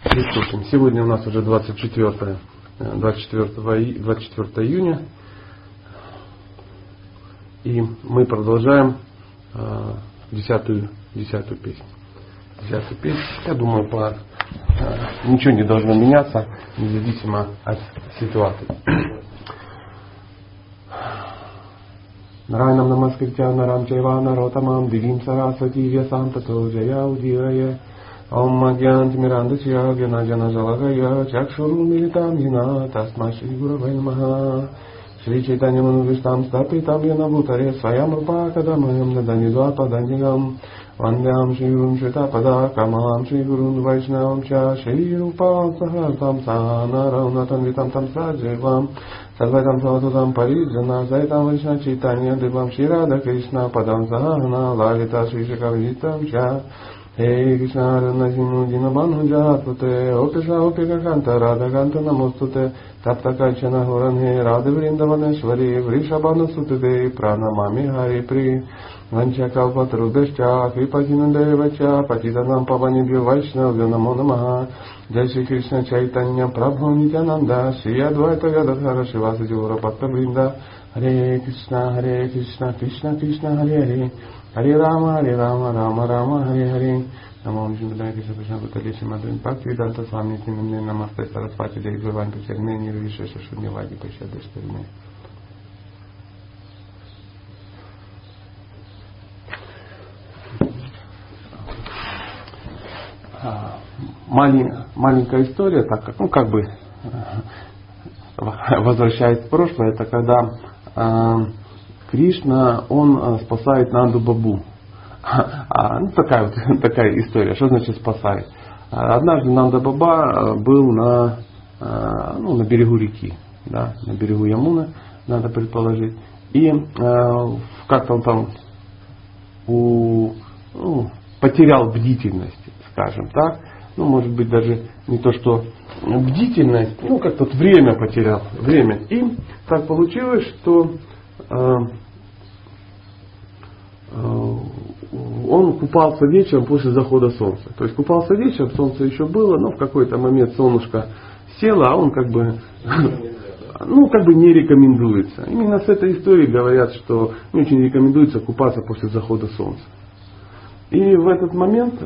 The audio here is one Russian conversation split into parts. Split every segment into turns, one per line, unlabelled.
Приступим. Сегодня у нас уже 24 июня. И мы продолжаем 10-ю песню. 10-ю песню. Я думаю, ничего не должно меняться, независимо от ситуации. Нарайнам намаскритя нарам чайва наротамам дивим сарасвати вьясантато джая удирая. Om Agyanti Mirandasya Gyanajana Jalagaya Chakshuru Militam Hina Tasma Shri Guravai Namaha Shri Chaitanya Manuvishtam Stapitam Yana Bhutare Swayam Rupa Kadamayam Nadani Dvapadanyam Vandyam Shri Gurun Shveta Pada Kamalam Shri Gurun Vaishnavam Cha Shri Rupa Sahartam Sahana Natan Vitam Tam Sajevam Sarvaitam Savatam Parijana Zaitam Vaishna Chaitanya Devam Shri Radha Krishna Padam Sahana Lalita Shri Shakavitam Cha Hey Krishna Radha Dina Banu Jatute Opisa Opika Kanta Radha Kanta Namostute Tapta Kachana Horanhe Radha Vrindavaneshwari Vrishabhanu Sutute Pranamami Hari Pri Vancha Kalpatarudescha Kripatinandevacha Patitanam Pavanibhyo Vaishnavyo Namo Namaha Jai Shri Krishna Chaitanya Prabhu Nityananda Shri Advaita Gadadhara Shivasa Jivara Bhakta Vrinda Hare Krishna Krishna Krishna Hare Hare Hare Rama Rama Rama Hare Hare Namo Vishnupadaya Krishna Krishna Bhutale Madhuvim Bhakti Vedanta Swami Nityananda Namaste Saraswati Devi Bhagwan Pacharne Nirvishesha Shunyavadi Pashadashtarine. Маленькая история, так как, возвращаясь в прошлое, это когда Кришна, он спасает Нанду Бабу. Такая история. Что значит спасает? Однажды Нанда Баба был на берегу реки, да, на берегу Ямуны, надо предположить. И как-то он там потерял бдительность, скажем так. Может быть, даже не то, что бдительность, как-то время потерял. Время. И так получилось, что он купался вечером после захода солнца. То есть купался вечером, солнце еще было, но в какой-то момент солнышко село, а он как бы не рекомендуется. Именно с этой историей говорят, что не очень рекомендуется купаться после захода солнца. И в этот момент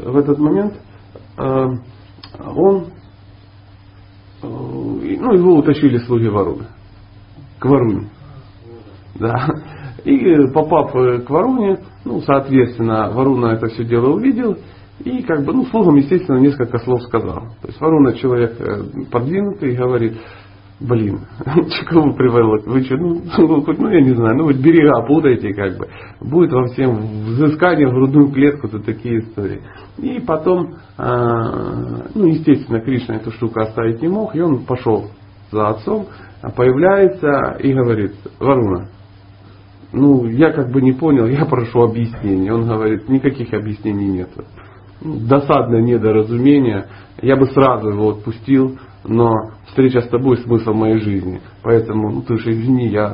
его утащили слуги Варуны к Варуне. Да. И попав к Варуне, соответственно, Варуна это все дело увидел и слугам, естественно, несколько слов сказал. То есть Варуна человек продвинутый и говорит: чего вы привели? Вы что, я не знаю, вы берега путаете, будет во всем взыскание в грудную клетку, тут такие истории. И потом, естественно, Кришна эту штуку оставить не мог, и он пошел за отцом, появляется и говорит: Варуна, я не понял, я прошу объяснений. Он говорит: никаких объяснений нет. Досадное недоразумение, я бы сразу его отпустил, но встреча с тобой смысл моей жизни. Поэтому, ты же извини, я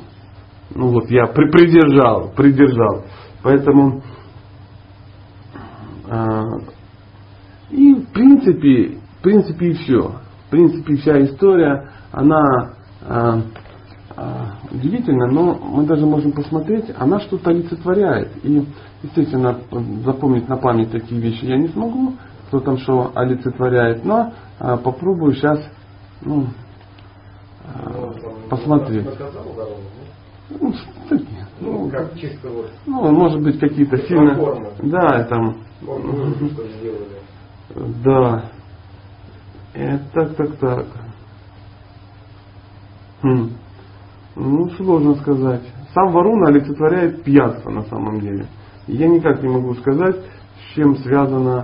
придержал. Поэтому, и в принципе и все. В принципе, вся история, она удивительно, но мы даже можем посмотреть, она что-то олицетворяет. И, естественно, запомнить на память такие вещи я не смогу, кто там что олицетворяет, но попробую сейчас посмотреть.
Как чисто
может быть, какие-то сильно. Да, там. Да. Так. Сложно сказать. Сам Варуна олицетворяет пьянство на самом деле. И я никак не могу сказать, с чем связана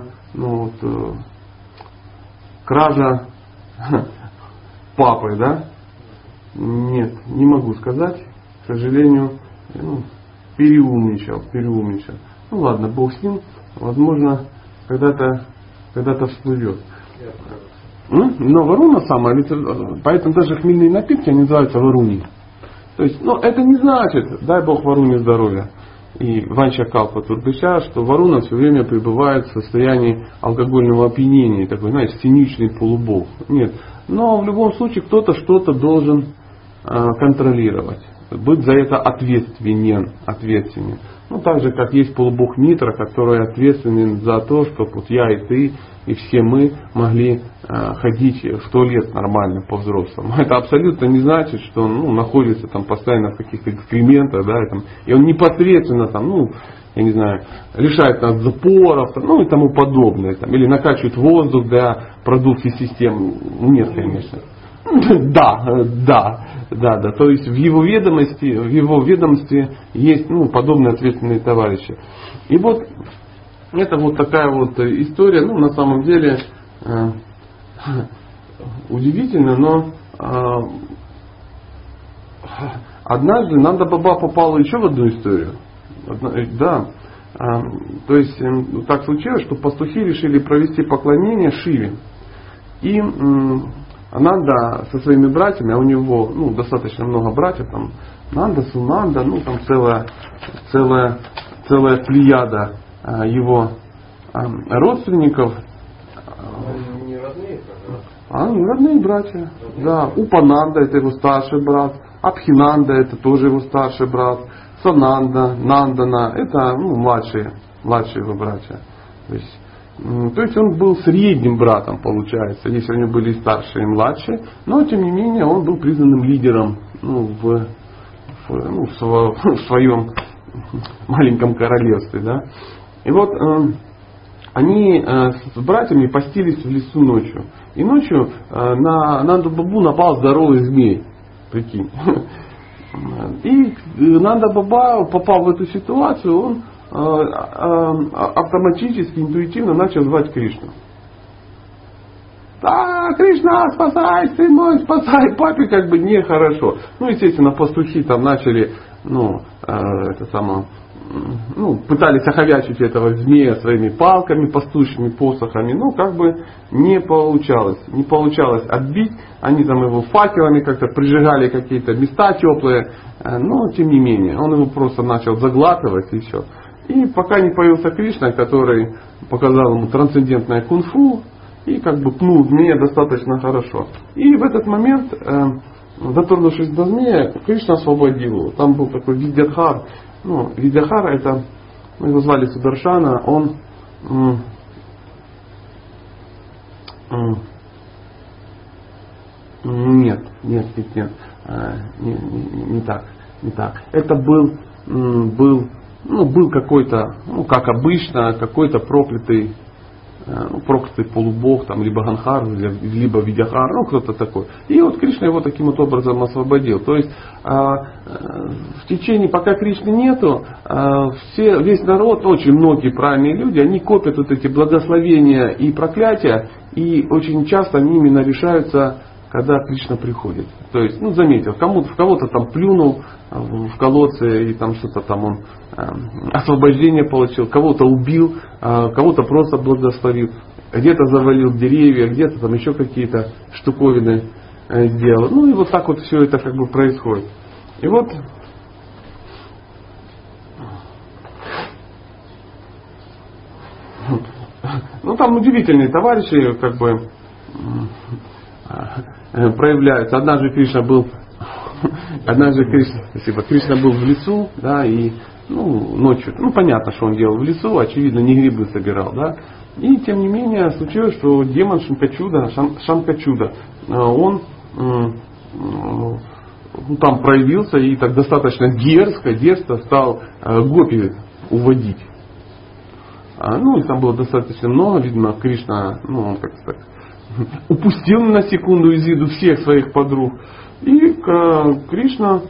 кража папы, да? Нет, не могу сказать. К сожалению, переумничал. Ладно, Бог с ним. Возможно, когда-то всплывет. Но Варуна сама, поэтому даже хмельные напитки они называются Варуни. То есть, это не значит, дай Бог Варуне здоровья. и Ванча Калпа Турбыша, что Варуна все время пребывает в состоянии алкогольного опьянения, такой, знаешь, циничный полубог. Нет. Но в любом случае кто-то что-то должен контролировать, быть за это ответственен. Ну, так же, как есть полубог Митра, который ответственен за то, чтобы вот я и ты, и все мы могли ходить в туалет нормально по-взрослому. Это абсолютно не значит, что он находится там постоянно в каких-то экскрементах, да, и он непосредственно там, я не знаю, лишает нас запоров, и тому подобное, или накачивает воздух для продукции систем. Нет, конечно. Да. То есть в его ведомстве есть подобные ответственные товарищи. И вот это вот такая вот история, на самом деле удивительно, но однажды Нанда Баба попал еще в одну историю. То есть так случилось, что пастухи решили провести поклонение Шиве. И Нанда со своими братьями, а у него достаточно много братьев, там Нанда, Сунанда, там целая плеяда его родственников.
Они не родные,
Они родные братья. Да. Упананда это его старший брат, Абхинанда это тоже его старший брат, Сананда, Нандана это младшие его братья. То есть он был средним братом, получается, если они были и старшие, и младшие, но тем не менее он был признанным лидером в своем маленьком королевстве. Да? И вот они с братьями постились в лесу ночью. И ночью на Нанду Бабу напал здоровый змей. Прикинь. И Нанда Баба, попав в эту ситуацию, он автоматически, интуитивно начал звать Кришну. Кришна, спасай, сын мой, спасай, папе как бы нехорошо. Естественно, пастухи там начали, пытались оховячить этого змея своими палками, пастушьими посохами, как бы не получалось. Не получалось отбить, они там его факелами как-то прижигали какие-то места теплые, но тем не менее, он его просто начал заглатывать и все. И пока не появился Кришна, который показал ему трансцендентное кунг-фу и как бы пнул змея достаточно хорошо. И в этот момент, дотронувшись до змея, Кришна освободил его. Там был такой Видьядхар. Видьядхара это, его звали Сударшана, он Нет. Не так. Это был какой-то, как обычно, какой-то проклятый полубог, там, либо Ганхар, либо Видьяхар, кто-то такой. И вот Кришна его таким вот образом освободил. То есть в течение, пока Кришны нету, весь народ, очень многие правильные люди, они копят вот эти благословения и проклятия, и очень часто они именно решаются, когда Кришна приходит. То есть, заметил, в кого-то там плюнул в колодце, и там что-то там он освобождение получил, кого-то убил, кого-то просто благословил, где-то завалил деревья, где-то там еще какие-то штуковины сделал. И вот так вот все это как бы происходит. И вот там удивительные товарищи как бы проявляются. Однажды Кришна был в лесу, да, и ночью, понятно, что он делал в лесу, очевидно, не грибы собирал, да. И тем не менее случилось, что демон Шанкачуда, он там проявился и так достаточно дерзко стал гопи уводить. И там было достаточно много, видимо, Кришна, он как-то так упустил на секунду из виду всех своих подруг. И Кришна,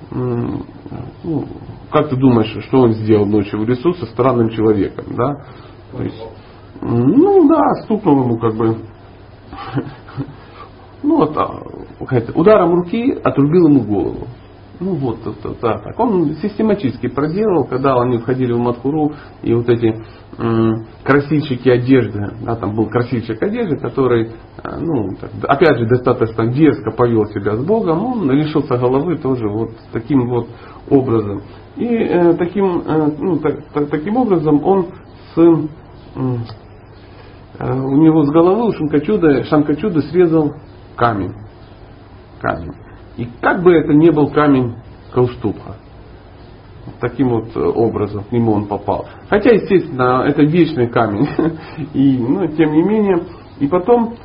как ты думаешь, что он сделал ночью в лесу со странным человеком, да? То есть, стукнул ему как бы, ударом руки отрубил ему голову. Ну вот, да, так. Он систематически проделал, когда они входили в Мадхуру, и вот эти красильщики одежды, да, там был красильщик одежды, который, ну, опять же, достаточно дерзко повел себя с Богом, он лишился головы тоже вот таким вот образом. И таким образом он у него с головы Шанкачуда срезал камень. И как бы это ни был камень Каустубха, таким вот образом к нему он попал. Хотя, естественно, это вечный камень. И, тем не менее. И потом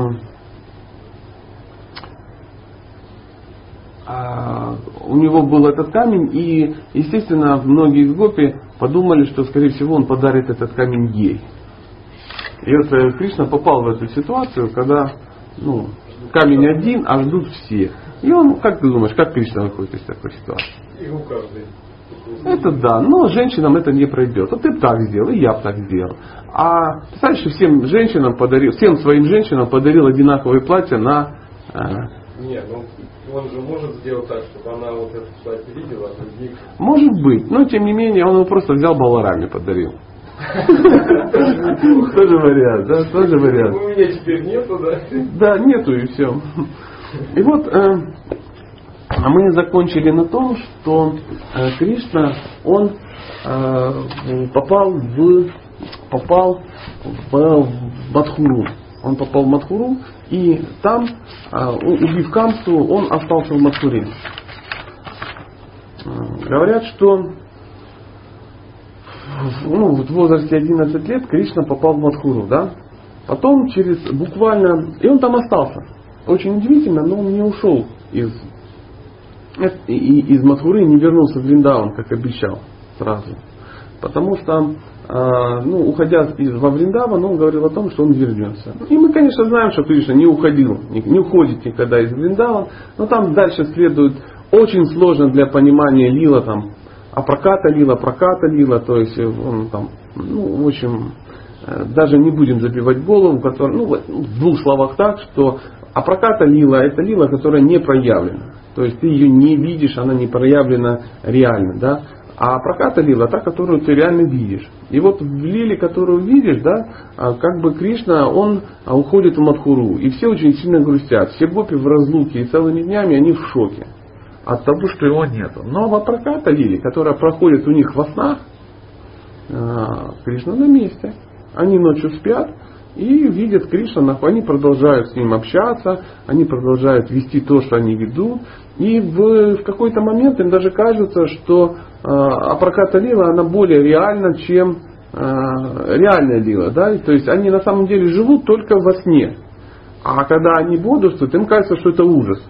у него был этот камень, и, естественно, многие из гопи подумали, что, скорее всего, он подарит этот камень ей. И вот Кришна попал в эту ситуацию, когда камень один, а ждут все. И он, как ты думаешь, как Кришна выходит из такой ситуации?
И у каждой.
Это да, но женщинам это не пройдет. Вот ты бы так сделал, и я бы так сделал. А представляешь, что всем своим женщинам подарил одинаковые платья на...
Нет, он же может сделать так, чтобы она вот это платье видела, а других...
Может быть, но тем не менее он его просто взял Балараме, подарил. Тоже вариант, да, тоже вариант.
У меня теперь нету, да?
Да, нету и все. И вот мы закончили на том, что Кришна, он попал в Мадхуру. Он попал в Мадхуру, и там, убив Камсу, он остался в Мадхуре. Говорят, что в возрасте 11 лет Кришна попал в Мадхуру, да? Потом буквально... И он там остался. Очень удивительно, но он не ушел из Мадхуры и не вернулся в Вриндаван, как обещал сразу. Потому что, уходя во Вриндаван, он говорил о том, что он вернется. И мы, конечно, знаем, что Кришна не уходит никогда из Вриндаван, но там дальше следует очень сложно для понимания лила, там, проката лила, то есть он там, в общем, даже не будем забивать голову, в двух словах так, что проката лила — это лила, которая не проявлена. То есть ты ее не видишь, она не проявлена реально, да. А проката лила — та, которую ты реально видишь. И вот в лиле, которую видишь, да, как бы Кришна, он уходит в Мадхуру. И все очень сильно грустят. Все гопи в разлуке, и целыми днями они в шоке от того, что его нету. Но в проката лили, которая проходит у них во снах, Кришна на месте. Они ночью спят и видят Кришну, они продолжают с ним общаться, они продолжают вести то, что они ведут. И в какой-то момент им даже кажется, что апраката лила, она более реальна, чем реальная лила. Да? То есть они на самом деле живут только во сне. А когда они бодрствуют, им кажется, что это ужас.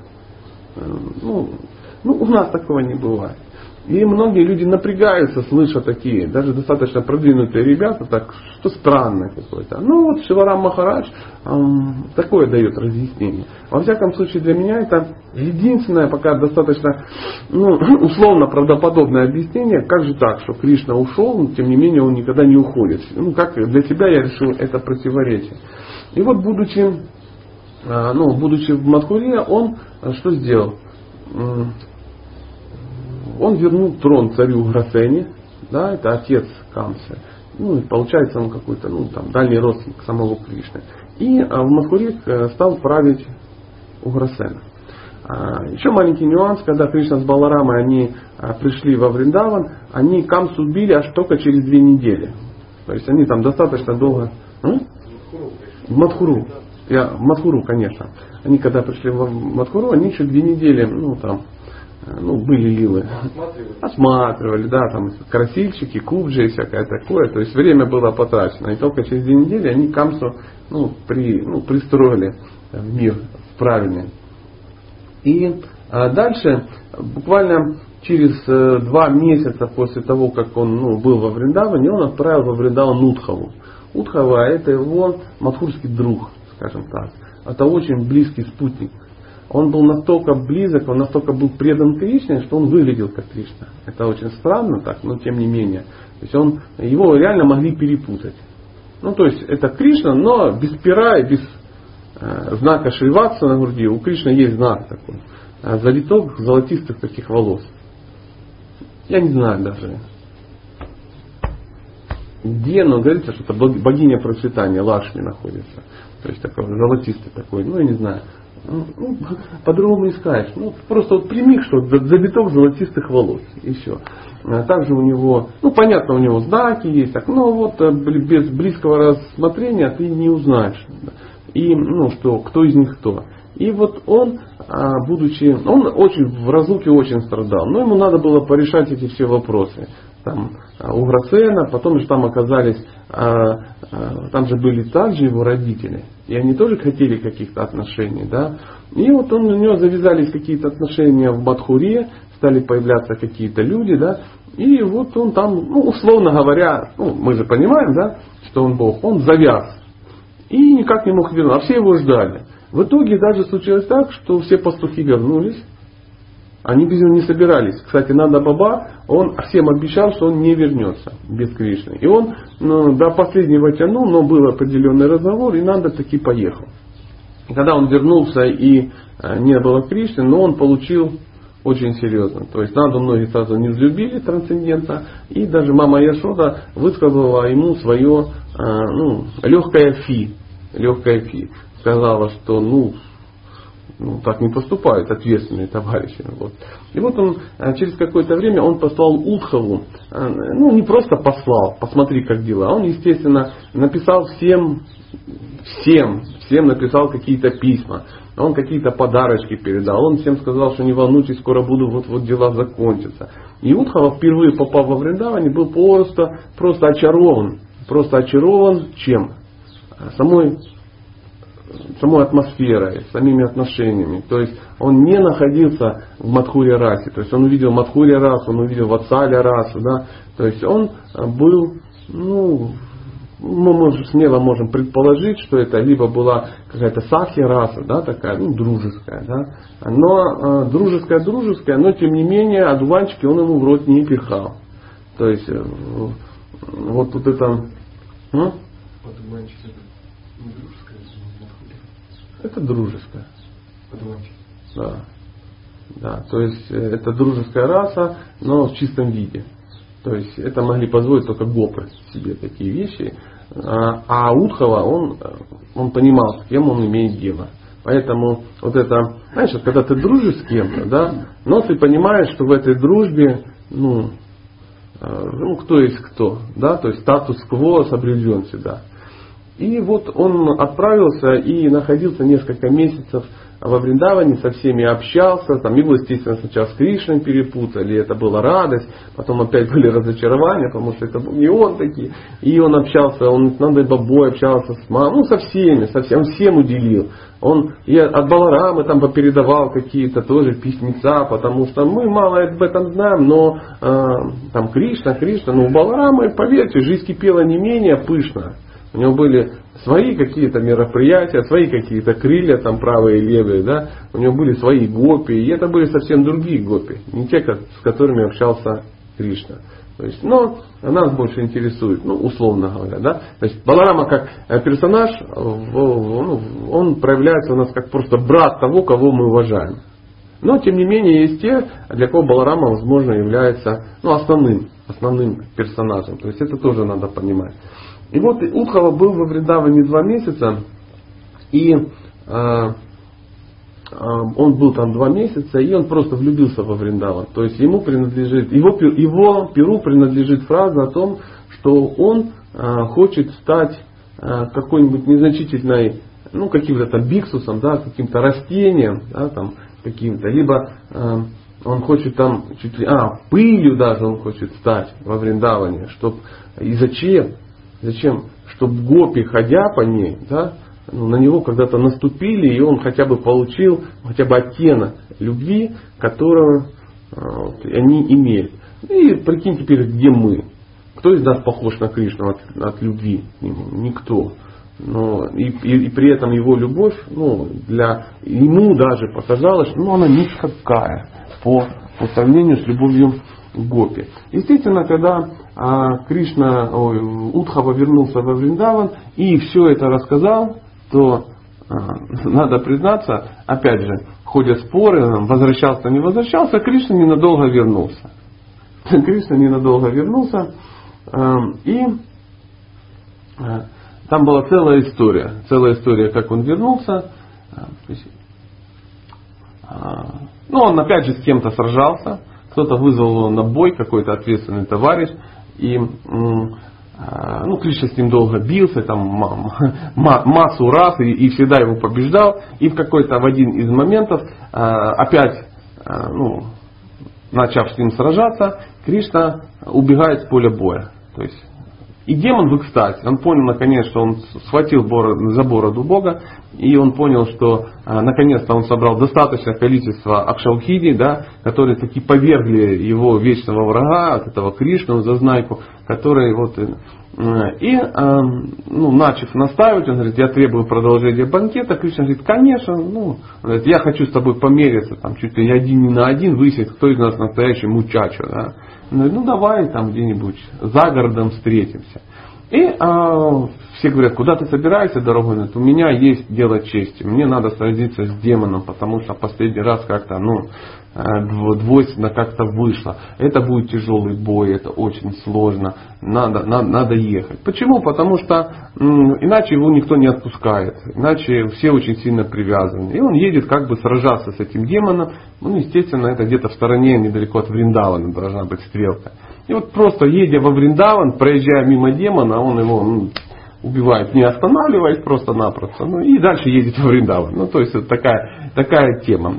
У нас такого не бывает. И многие люди напрягаются, слыша такие, даже достаточно продвинутые ребята, так, что странное какое-то. Вот Шиварам Махарадж такое дает разъяснение. Во всяком случае, для меня это единственное, пока достаточно условно правдоподобное объяснение, как же так, что Кришна ушел, но тем не менее он никогда не уходит. Как для себя я решил это противоречие. И вот будучи в Мадхуре, он что сделал? Он вернул трон царю Уграсене, да, это отец Камсы. И получается он какой-то, дальний родственник самого Кришны. И в Мадхуре стал править Уграсена. Еще маленький нюанс, когда Кришна с Баларамой они пришли во Вриндаван, они Камсу убили аж только через 2 недели. То есть они там достаточно долго... В Мадхуру. В Мадхуру, конечно. Они когда пришли в Мадхуру, они еще 2 недели, были лилы. Осматривали, да, там красильщики, кубджи и всякое такое. То есть время было потрачено. И только через 2 недели они Камсу пристроили в мир правильный. И дальше, буквально через 2 месяца после того, как он был во Вриндаване, он отправил во Вриндаван Удхаву. Удхава — это его мадхурский друг, скажем так. Это очень близкий спутник. Он был настолько близок, он настолько был предан Кришне, что он выглядел как Кришна. Это очень странно так, но тем не менее. То есть его реально могли перепутать. То есть это Кришна, но без пера и без знака Шриватса на груди. У Кришны есть знак такой. завиток золотистых таких волос. Я не знаю даже где, но говорится, что это богиня процветания Лакшми находится. То есть такой золотистый такой, я не знаю. По-другому не скажешь. Просто прими, что завиток золотистых волос. И все. Также у него, понятно, у него знаки есть, но без близкого рассмотрения ты не узнаешь. И, кто из них кто. И он, он очень в разлуке очень страдал. Но ему надо было порешать эти все вопросы. Там Уграсена, потом же там оказались, там же были также его родители. И они тоже хотели каких-то отношений. Да? И у него завязались какие-то отношения в Мадхуре, стали появляться какие-то люди. Да? И он там, условно говоря, мы же понимаем, да, что он Бог, он завяз. И никак не мог вернуться, а все его ждали. В итоге даже случилось так, что все пастухи вернулись. Они без него не собирались. Кстати, Нанда Баба, он всем обещал, что он не вернется без Кришны. И он до последнего тянул, но был определенный разговор, и Нанда таки поехал. И когда он вернулся и не было Кришны, но он получил очень серьезно. То есть Нанду многие сразу не взлюбили трансцендента, и даже мама Яшода высказала ему свое легкое фи. Сказала, что так не поступают ответственные товарищи. И он через какое-то время он послал Удхаву, не просто послал, посмотри как дела, он, естественно, написал всем написал какие-то письма, он какие-то подарочки передал, он всем сказал, что не волнуйтесь, скоро буду, дела закончатся. И Удхава, впервые попав во Вриндаване, был просто очарован чем? Самой атмосферой, самими отношениями. То есть он не находился в Мадхуре расе. То есть он увидел Мадхуре расу, он увидел Ватсаля расу. Да? То есть он был, мы смело можем предположить, что это либо была какая-то сахи раса, да, такая, дружеская. Да? Но дружеская, но тем не менее одуванчики он ему в рот не пихал. То есть тут это... Это дружеская. Да. То есть это дружеская раса, но в чистом виде. То есть это могли позволить только гопы себе такие вещи. А Удхава, он понимал, с кем он имеет дело. Поэтому знаешь, когда ты дружишь с кем-то, да, но ты понимаешь, что в этой дружбе, кто есть кто, да, то есть статус-кво соблюден всегда. И он отправился и находился несколько месяцев во Вриндаване, со всеми общался. Его, естественно, сначала с Кришной перепутали, это была радость. Потом опять были разочарования, потому что это был не он такие. И он общался, он с Нандой Бабой общался, с мамой, со всеми, всем уделил. Он и от Баларамы там попередавал какие-то тоже письмеца, потому что мы мало об этом знаем, но там Кришна, у Баларамы, поверьте, жизнь кипела не менее пышно. У него были свои какие-то мероприятия, свои какие-то крылья, там правые и левые, да. У него были свои гопи, и это были совсем другие гопи, не те, с которыми общался Кришна. То есть, но нас больше интересует, условно говоря, да. То есть Баларама как персонаж, он проявляется у нас как просто брат того, кого мы уважаем. Но тем не менее есть те, для кого Баларама, возможно, является основным персонажем. То есть это тоже надо понимать. И Удхава был во Вриндаване 2 месяца, и он был там 2 месяца, и он просто влюбился во Вриндаван. То есть его перу принадлежит фраза о том, что он хочет стать какой-нибудь незначительной, каким-то там биксусом, да, каким-то растением, да, там, каким-то, либо он хочет там чуть ли, пылью даже он хочет стать во Вриндаване, и зачем? Чтобы гопи, ходя по ней, да, на него когда-то наступили, и он хотя бы получил оттенок любви, которую они имеют. И прикинь теперь, где мы. Кто из нас похож на Кришну от любви? Никто. И при этом его любовь, ему даже показалось, что она никакая по сравнению с любовью гопи. Естественно, когда Удхава вернулся во Вриндаван и все это рассказал, то надо признаться, опять же, ходят споры, возвращался, не возвращался, Кришна ненадолго вернулся. Кришна ненадолго вернулся, и там была целая история, как он вернулся. Он опять же с кем-то сражался, кто-то вызвал его на бой, какой-то ответственный товарищ, и Кришна с ним долго бился, там массу раз, и всегда его побеждал, и в один из моментов, опять, начав с ним сражаться, Кришна убегает с поля боя. То есть, и демон в экстазе. Он понял наконец, что он схватил за бороду Бога, и он понял, что наконец-то он собрал достаточное количество акшаухиди, да, которые таки повергли его вечного врага, от этого Кришну, зазнайку, который начав настаивать, он говорит, я требую продолжения банкета. Кришна говорит, конечно, я хочу с тобой помериться, там, чуть ли не 1 на 1, выяснить, кто из нас настоящий мучачо. Да. Давай там где-нибудь за городом встретимся. И все говорят, куда ты собираешься, дорогой? Говорит, у меня есть дело чести. Мне надо сразиться с демоном, потому что последний раз как-то двойственно как-то вышло. Это будет тяжелый бой, это очень сложно. Надо ехать. Почему? Потому что иначе его никто не отпускает. Иначе все очень сильно привязаны. И он едет как бы сражаться с этим демоном. Естественно, это где-то в стороне, недалеко от Вриндавана должна быть стрелка. И просто едя во Вриндаван, проезжая мимо демона, он его убивает, не останавливаясь просто-напросто. И дальше едет во Вриндаван. То есть, такая тема.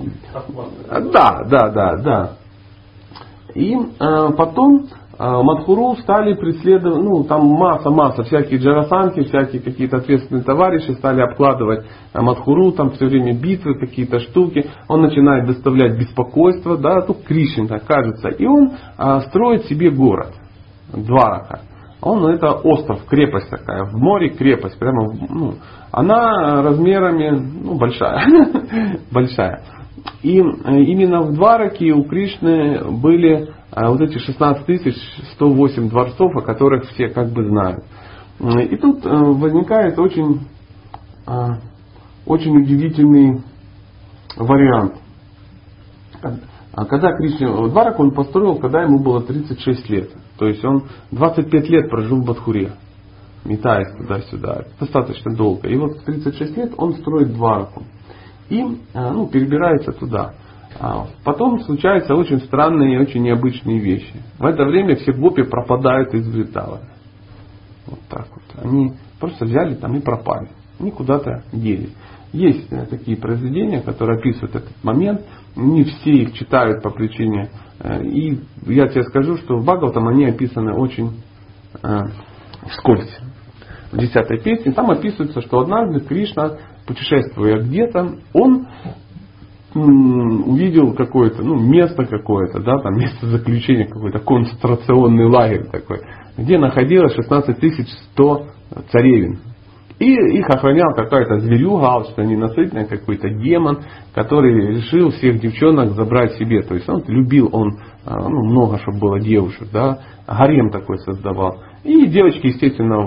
Да. И потом Мадхуру стали преследовать, там масса всяких джарасанки, всякие какие-то ответственные товарищи стали обкладывать Мадхуру, там все время битвы, какие-то штуки. Он начинает доставлять беспокойство, да, тут Кришне так кажется. И он строит себе город, Дварака. Это остров, крепость такая, в море крепость, прямо, она размерами, большая, большая. И именно в Двараке у Кришны были эти 16 108 дворцов, о которых все как бы знают. И тут возникает очень удивительный вариант. Когда Кришна Дварак он построил, когда ему было 36 лет. То есть он 25 лет прожил в Мадхуре, метаясь туда-сюда. Достаточно долго. И в 36 лет он строит Двараку. И перебирается туда. Потом случаются очень странные и очень необычные вещи. В это время все гопи пропадают из Вриндавана. Вот так вот. Они просто взяли там и пропали. Они куда-то делись. Есть такие произведения, которые описывают этот момент. Не все их читают по причине. И я тебе скажу, что в Бхагаватам они описаны очень вскользь. В 10-й песне там описывается, что однажды Кришна, путешествуя где-то, он увидел какое-то, место какое-то, да, там место заключения, какой-то концентрационный лагерь такой, где находилось 16 100 царевин. И их охранял какая-то зверюга, алчная, ненасытная, какой-то демон, который решил всех девчонок забрать себе. То есть он любил, много, чтобы было девушек, да, гарем такой создавал. И девочки, естественно,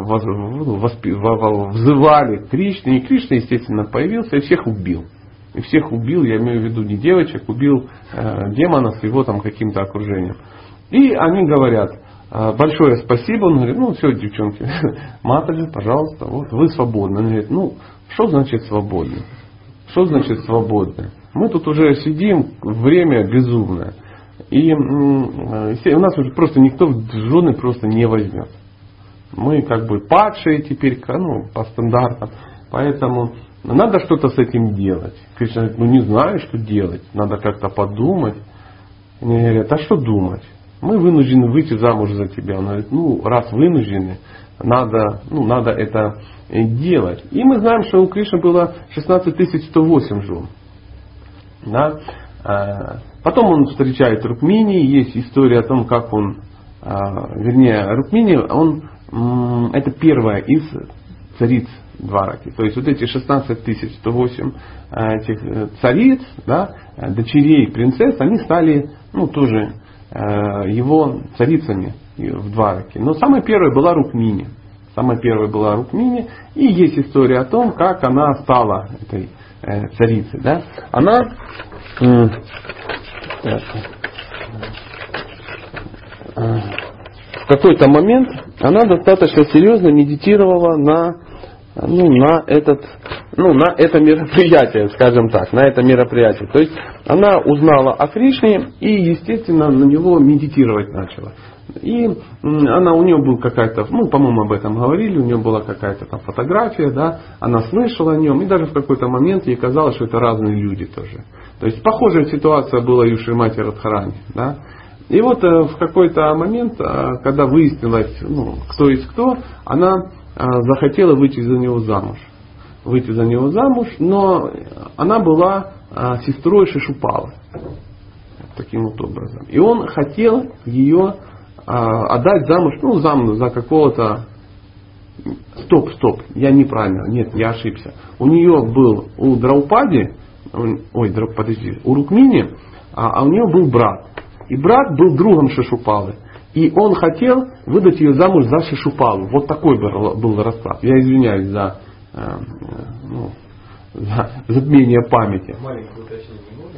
взывали к Кришне, и Кришна, естественно, появился и всех убил. И всех убил, я имею в виду не девочек, убил демона с его там каким-то окружением. И они говорят, большое спасибо. Он говорит, все, девчонки, Матаджи, пожалуйста, вот вы свободны. Он говорит, что значит свободны? Что значит свободны? Мы тут уже сидим, время безумное. И у нас уже просто никто в жены просто не возьмет. Мы как бы падшие теперь, по стандартам. Поэтому надо что-то с этим делать. Кришна говорит, не знаю, что делать. Надо как-то подумать. Они говорят, а что думать? Мы вынуждены выйти замуж за тебя. Он говорит, раз вынуждены, надо это делать. И мы знаем, что у Кришны было 16 108 жен. Да? Потом он встречает Рукмини. Есть история о том, как он, Рукмини, это первая из цариц Двараки. То есть эти 16 108 этих цариц, да, дочерей принцесс, они стали тоже его царицами в Двараке. Но самой первой была Рукмини. И есть история о том, как она стала этой
царицы, да, она в какой-то момент она достаточно серьезно медитировала на это мероприятие, скажем так, на это мероприятие. То есть она узнала о Кришне и, естественно, на него медитировать начала. И у нее был какая-то, по-моему, об этом говорили, у нее была какая-то там фотография, да, она слышала о нем, и даже в какой-то момент ей казалось, что это разные люди тоже. То есть похожая ситуация была и у Шримати Радхарани, да. И вот в какой-то момент, когда выяснилось, кто есть кто, она захотела выйти за него замуж. Но она была сестрой Шишупалы. Таким вот образом. И он хотел ее отдать замуж, за какого-то... Стоп, я неправильно, нет, я ошибся. У Драупади, у Рукмини, у нее был брат. И брат был другом Шишупалы. И он хотел выдать ее замуж за Шишупалу. Вот такой был расклад. Я извиняюсь за затмение памяти.
Маленькое уточнение можно?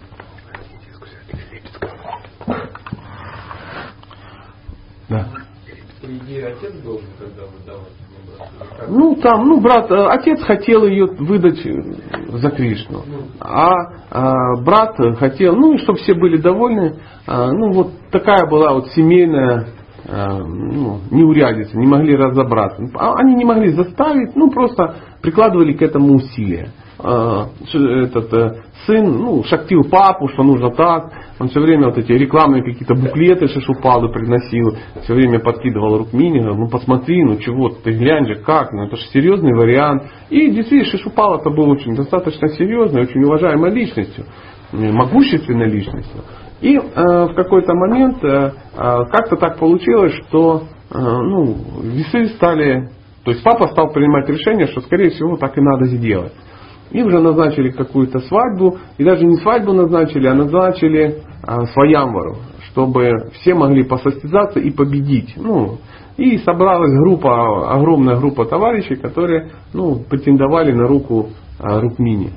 Да.
По идее, отец должен тогда выдавать?
Брат, отец хотел ее выдать за Кришну. А брат хотел, чтобы все были довольны. Вот такая была вот семейная неурядица, не могли разобраться. Они не могли заставить, просто прикладывали к этому усилия. Этот сын шактил папу, что нужно так. Он все время вот эти рекламные какие-то буклеты Шишупалы приносил, все время подкидывал Рукмини, говорил, посмотри, чего ты глянь же, как, это же серьезный вариант. И действительно Шишупала-то был очень достаточно серьезной, очень уважаемой личностью, могущественной личностью. И в какой-то момент как-то так получилось, что весы стали, то есть папа стал принимать решение, что скорее всего так и надо сделать. И уже назначили какую-то свадьбу, и даже не свадьбу назначили, а назначили сваямвару, чтобы все могли посостязаться и победить. И собралась огромная группа товарищей, которые претендовали на руку Рукмини.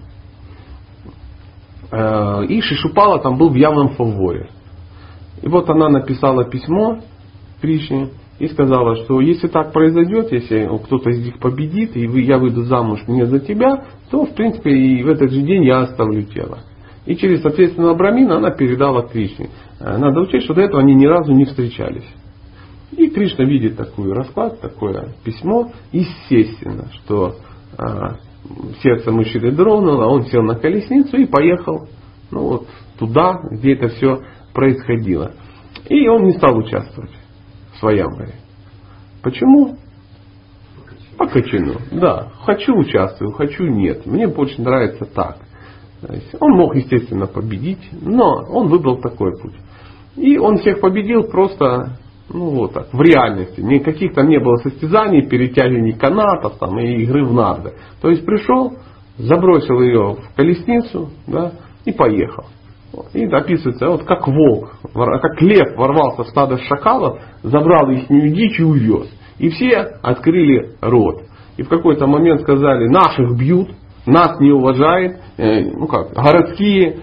И Шишупала там был в явном фаворе. И вот она написала письмо Кришне и сказала, что если так произойдет, если кто-то из них победит, и я выйду замуж не за тебя, то в принципе и в этот же день я оставлю тело. И через соответственного брамина она передала Кришне. Надо учесть, что до этого они ни разу не встречались. И Кришна видит такой расклад, такое письмо. Естественно, что сердце мужчины дрогнуло, он сел на колесницу и поехал туда, где это все происходило. И он не стал участвовать в сваямваре. Почему? По качану. Да, хочу участвую, хочу нет. Мне больше нравится так. Он мог, естественно, победить, но он выбрал такой путь. И он всех победил просто, так, в реальности. Никаких там не было состязаний, перетягиваний канатов и игры в нарды. То есть пришел, забросил ее в колесницу, да, и поехал. И описывается, как волк, как лев ворвался в стадо шакалов, забрал их дичь и увез. И все открыли рот. И в какой-то момент сказали, наших бьют, нас не уважают, городские,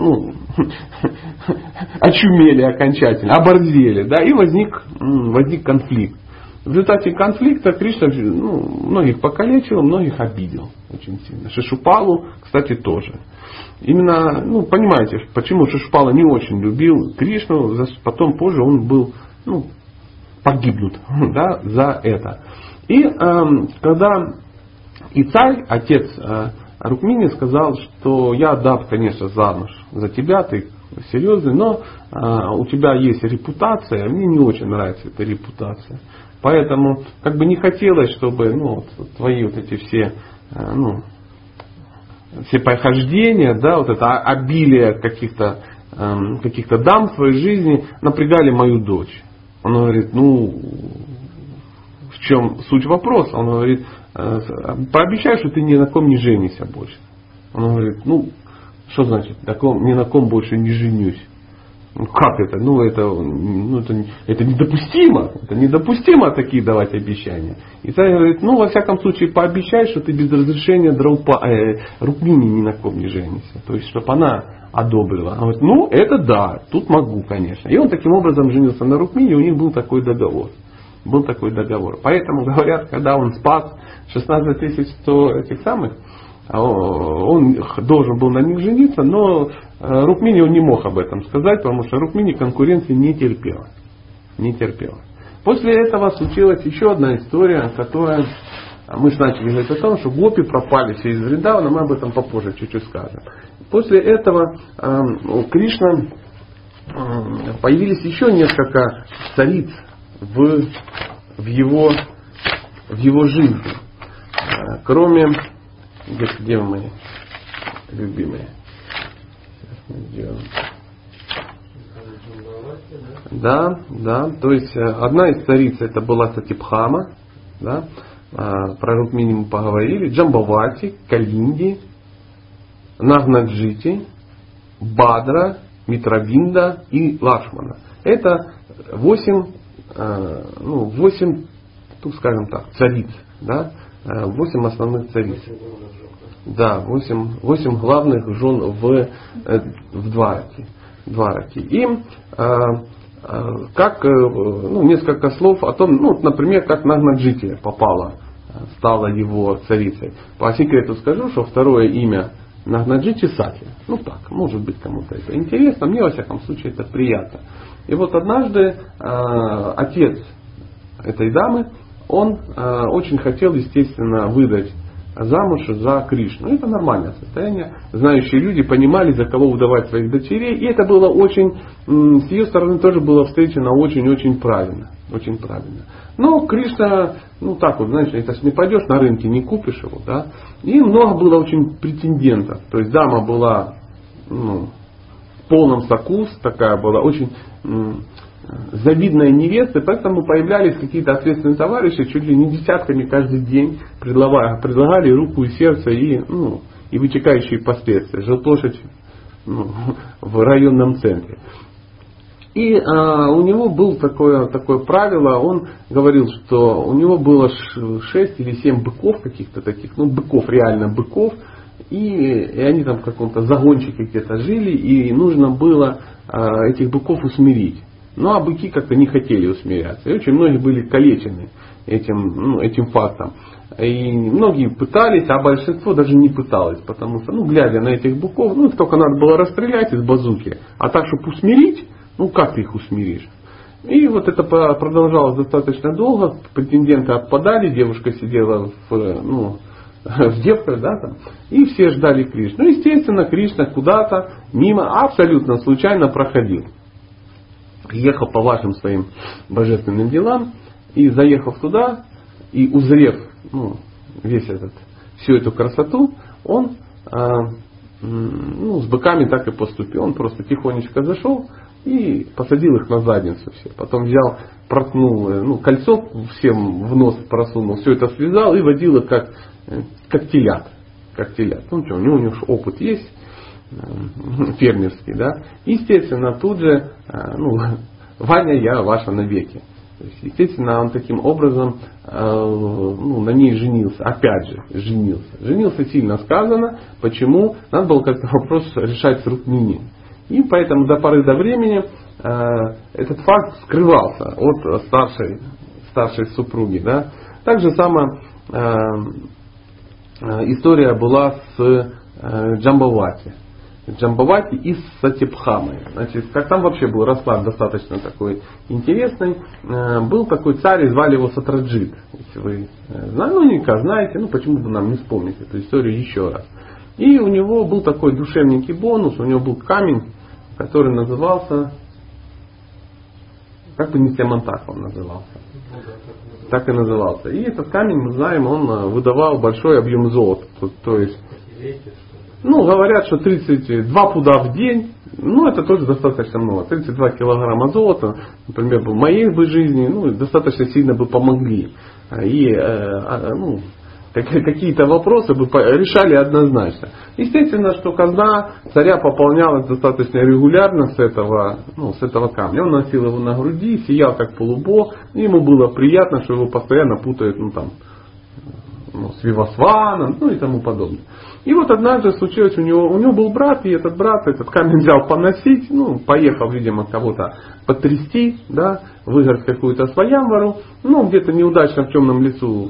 очумели окончательно, оборзели, да, и возник конфликт. В результате конфликта Кришна многих покалечил, многих обидел очень сильно. Шишупалу, кстати, тоже. Именно, понимаете, почему Шишупала не очень любил Кришну, потом позже он был погибнут, да, за это. И когда и царь, отец Рукмини, сказал, что я отдам, конечно, замуж за тебя, ты серьезный, но у тебя есть репутация, мне не очень нравится эта репутация. Поэтому не хотелось, чтобы твои эти все похождения, да, это обилие каких-то дам в твоей жизни напрягали мою дочь. Он говорит, в чем суть вопроса? Он говорит, пообещай, что ты ни на ком не женишься больше. Он говорит, что значит, ни на ком больше не женюсь? Ну как это? Это недопустимо. Это недопустимо такие давать обещания. И царь говорит, во всяком случае пообещай, что ты без разрешения Рукмини ни на ком не женишься. То есть, чтобы она одобрила. Он говорит, это да, тут могу, конечно. И он таким образом женился на Рукмини, у них был такой договор. Поэтому говорят, когда он спас 16 100 этих самых, он должен был на них жениться, но Рукмини он не мог об этом сказать, потому что Рукмини конкуренции не терпела. После этого случилась еще одна история, которая мы начали говорить о том, что гопи пропали все из Вриндавана, мы об этом попозже чуть-чуть скажем. После этого у Кришны появились еще несколько цариц в его жизни. Кроме, где мои любимые? Да. То есть одна из цариц это была Сатибхама, да, про Рукмини мы поговорили, Джамбавати, Калинди, Нагнаджити, Бадра, Митравинда и Лакшмана. Это 8, скажем так, цариц, да, 8 основных цариц. Да, 8 главных жен в Двараке. И несколько слов о том, например, как Нагнаджити стала его царицей. По секрету скажу, что второе имя Нагнаджити Сати. Так, может быть кому-то это интересно, мне во всяком случае это приятно. И вот однажды отец этой дамы, он очень хотел, естественно, выдать замуж за Кришну. Это нормальное состояние. Знающие люди понимали, за кого выдавать своих дочерей. И это было очень, с ее стороны тоже было встречено очень-очень правильно. Очень правильно. Но Кришна, это ж не пойдешь на рынке, не купишь его, да. И много было очень претендентов. То есть дама была, в полном соку, такая была очень завидная невеста, поэтому появлялись какие-то ответственные товарищи, чуть ли не десятками каждый день предлагали руку и сердце и вытекающие последствия. Жилплощадь в районном центре. И у него было такое правило, он говорил, что у него было 6 или 7 быков каких-то таких, быков, реально быков, и они там в каком-то загончике где-то жили, и нужно было этих быков усмирить. А быки как-то не хотели усмиряться. И очень многие были калечены этим фактом. И многие пытались, а большинство даже не пыталось. Потому что, глядя на этих быков, их только надо было расстрелять из базуки. А так, чтобы усмирить, как ты их усмиришь? И вот это продолжалось достаточно долго. Претенденты отпадали, девушка сидела в девках, да, там, и все ждали Кришну. Естественно, Кришна куда-то мимо абсолютно случайно проходил. Ехал по вашим своим божественным делам, и заехав туда, и узрев всю эту красоту, он с быками так и поступил. Он просто тихонечко зашел и посадил их на задницу все. Потом взял, проткнул, кольцо всем в нос просунул, все это связал и водил их как телят. У него опыт есть. Фермерский, да. Естественно, тут же, Ваня, я ваша навеки. То есть, естественно, он таким образом на ней женился. Опять же, женился. Женился сильно сказано. Почему? Надо было как-то вопрос решать с Рукмини. И поэтому до поры до времени этот факт скрывался от старшей супруги. Да. Так же самая история была с Джамбавати и с Сатибхамой. Значит, как там вообще был расклад достаточно такой интересный. Был такой царь, и звали его Сатраджит. Если вы наверняка знаете, почему бы нам не вспомнить эту историю еще раз. И у него был такой душевненький бонус, у него был камень, который назывался, как бы Нитьямантак он назывался. Так и назывался. И этот камень, мы знаем, он выдавал большой объем золота. То есть, говорят, что 32 пуда в день, это тоже достаточно много. 32 килограмма золота, например, в моей бы жизни, достаточно сильно бы помогли. И, какие-то вопросы бы решали однозначно. Естественно, что казна царя пополнялась достаточно регулярно с этого камня. Он носил его на груди, сиял как полубог, и ему было приятно, что его постоянно путают с Вивасваном, и тому подобное. И вот однажды случилось, у него был брат, и этот брат этот камень взял поносить, поехал, видимо, кого-то потрясти, да, выграть какую-то своямвару, где-то неудачно в темном лесу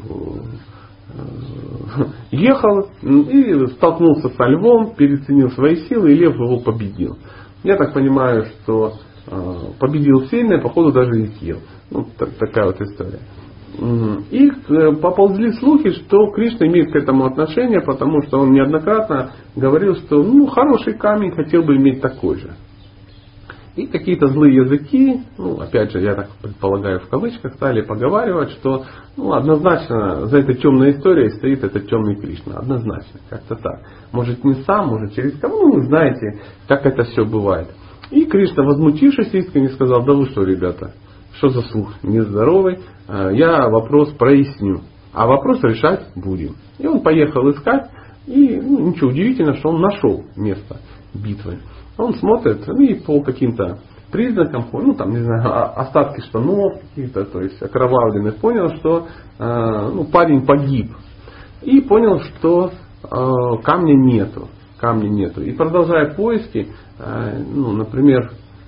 ехал и столкнулся со львом, переоценил свои силы, и лев его победил. Я так понимаю, что победил сильный, походу даже и съел. Такая вот история. И поползли слухи, что Кришна имеет к этому отношение, потому что он неоднократно говорил, что хороший камень, хотел бы иметь такой же. И какие-то злые языки, опять же, я так предполагаю, в кавычках, стали поговаривать, что однозначно за этой темной историей стоит этот темный Кришна. Однозначно, как-то так. Может не сам, может через кого, вы знаете, как это все бывает. И Кришна, возмутившись, искренне сказал: да вы что, ребята, что за слух нездоровый, я вопрос проясню, а вопрос решать будем. И он поехал искать, и ничего удивительного, что он нашел место битвы. Он смотрит, и по каким-то признакам, остатки штанов какие-то, то есть окровавленные, понял, что парень погиб. И понял, что камня нету. И продолжая поиски, например,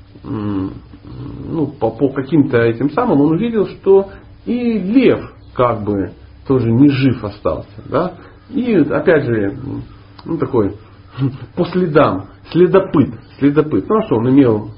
по каким-то этим самым, он увидел, что и лев как бы тоже не жив остался. Да? И опять же, такой по следам, следопыт. Он имел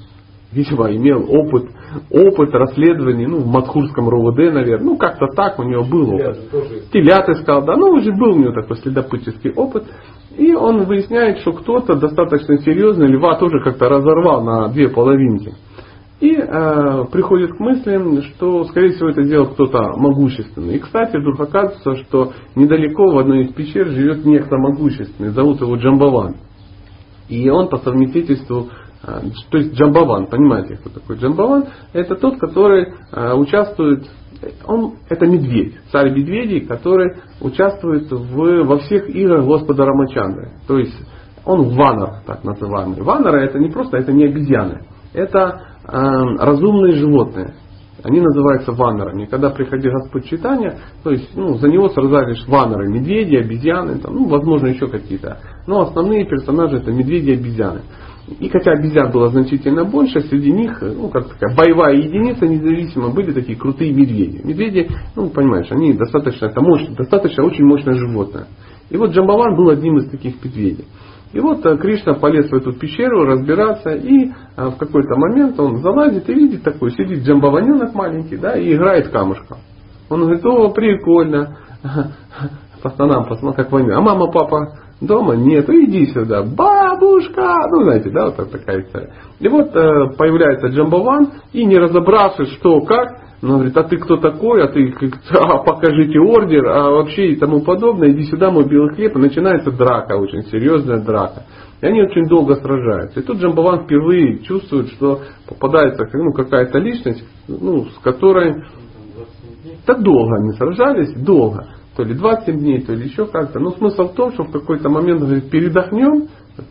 опыт расследований, в Мадхурском РОВД, наверное, как-то так у него был опыт. Телят искал, да, уже был у него такой следопытческий опыт. И он выясняет, что кто-то достаточно серьезно льва тоже как-то разорвал на две половинки. И приходит к мысли, что, скорее всего, это сделал кто-то могущественный. И, кстати, вдруг оказывается, что недалеко в одной из пещер живет некто могущественный, зовут его Джамбаван. И он по совместительству, то есть Джамбаван, понимаете, кто такой Джамбаван? Это тот, который участвует, это медведь, царь медведей, который участвует во всех играх Господа Рамачандры. То есть он ванар, так называемый. Ванары это не просто, это не обезьяны. Это разумные животные. Они называются ванарами. Когда приходил Господь Чайтанья, то есть за него сразу ванары, медведи, обезьяны, возможно еще какие-то. Но основные персонажи это медведи и обезьяны. И хотя обезьян было значительно больше, среди них, такая боевая единица, независимо, были такие крутые медведи. Медведи, понимаешь, они достаточно очень мощное животное. И вот Джамбаван был одним из таких медведей. И вот Кришна полез в эту пещеру разбираться, и в какой-то момент он залазит и видит такой, сидит джамбаваненок маленький, да, и играет камушком. Он говорит: о, прикольно. Пацанам посмотрел, как война. А мама, папа дома? Нет, иди сюда. Бабушка! Знаете, да, вот такая история. И вот появляется Джамбаван, и не разобравшись, что как, он говорит: а ты кто такой? Покажите ордер, вообще и тому подобное. Иди сюда, мой белый хлеб. И начинается драка, очень серьезная драка. И они очень долго сражаются. И тут Джамбаван впервые чувствует, что попадается какая-то личность, с которой так долго они сражались, долго. То ли 27 дней, то ли еще как-то. Но смысл в том, что в какой-то момент говорит: передохнем.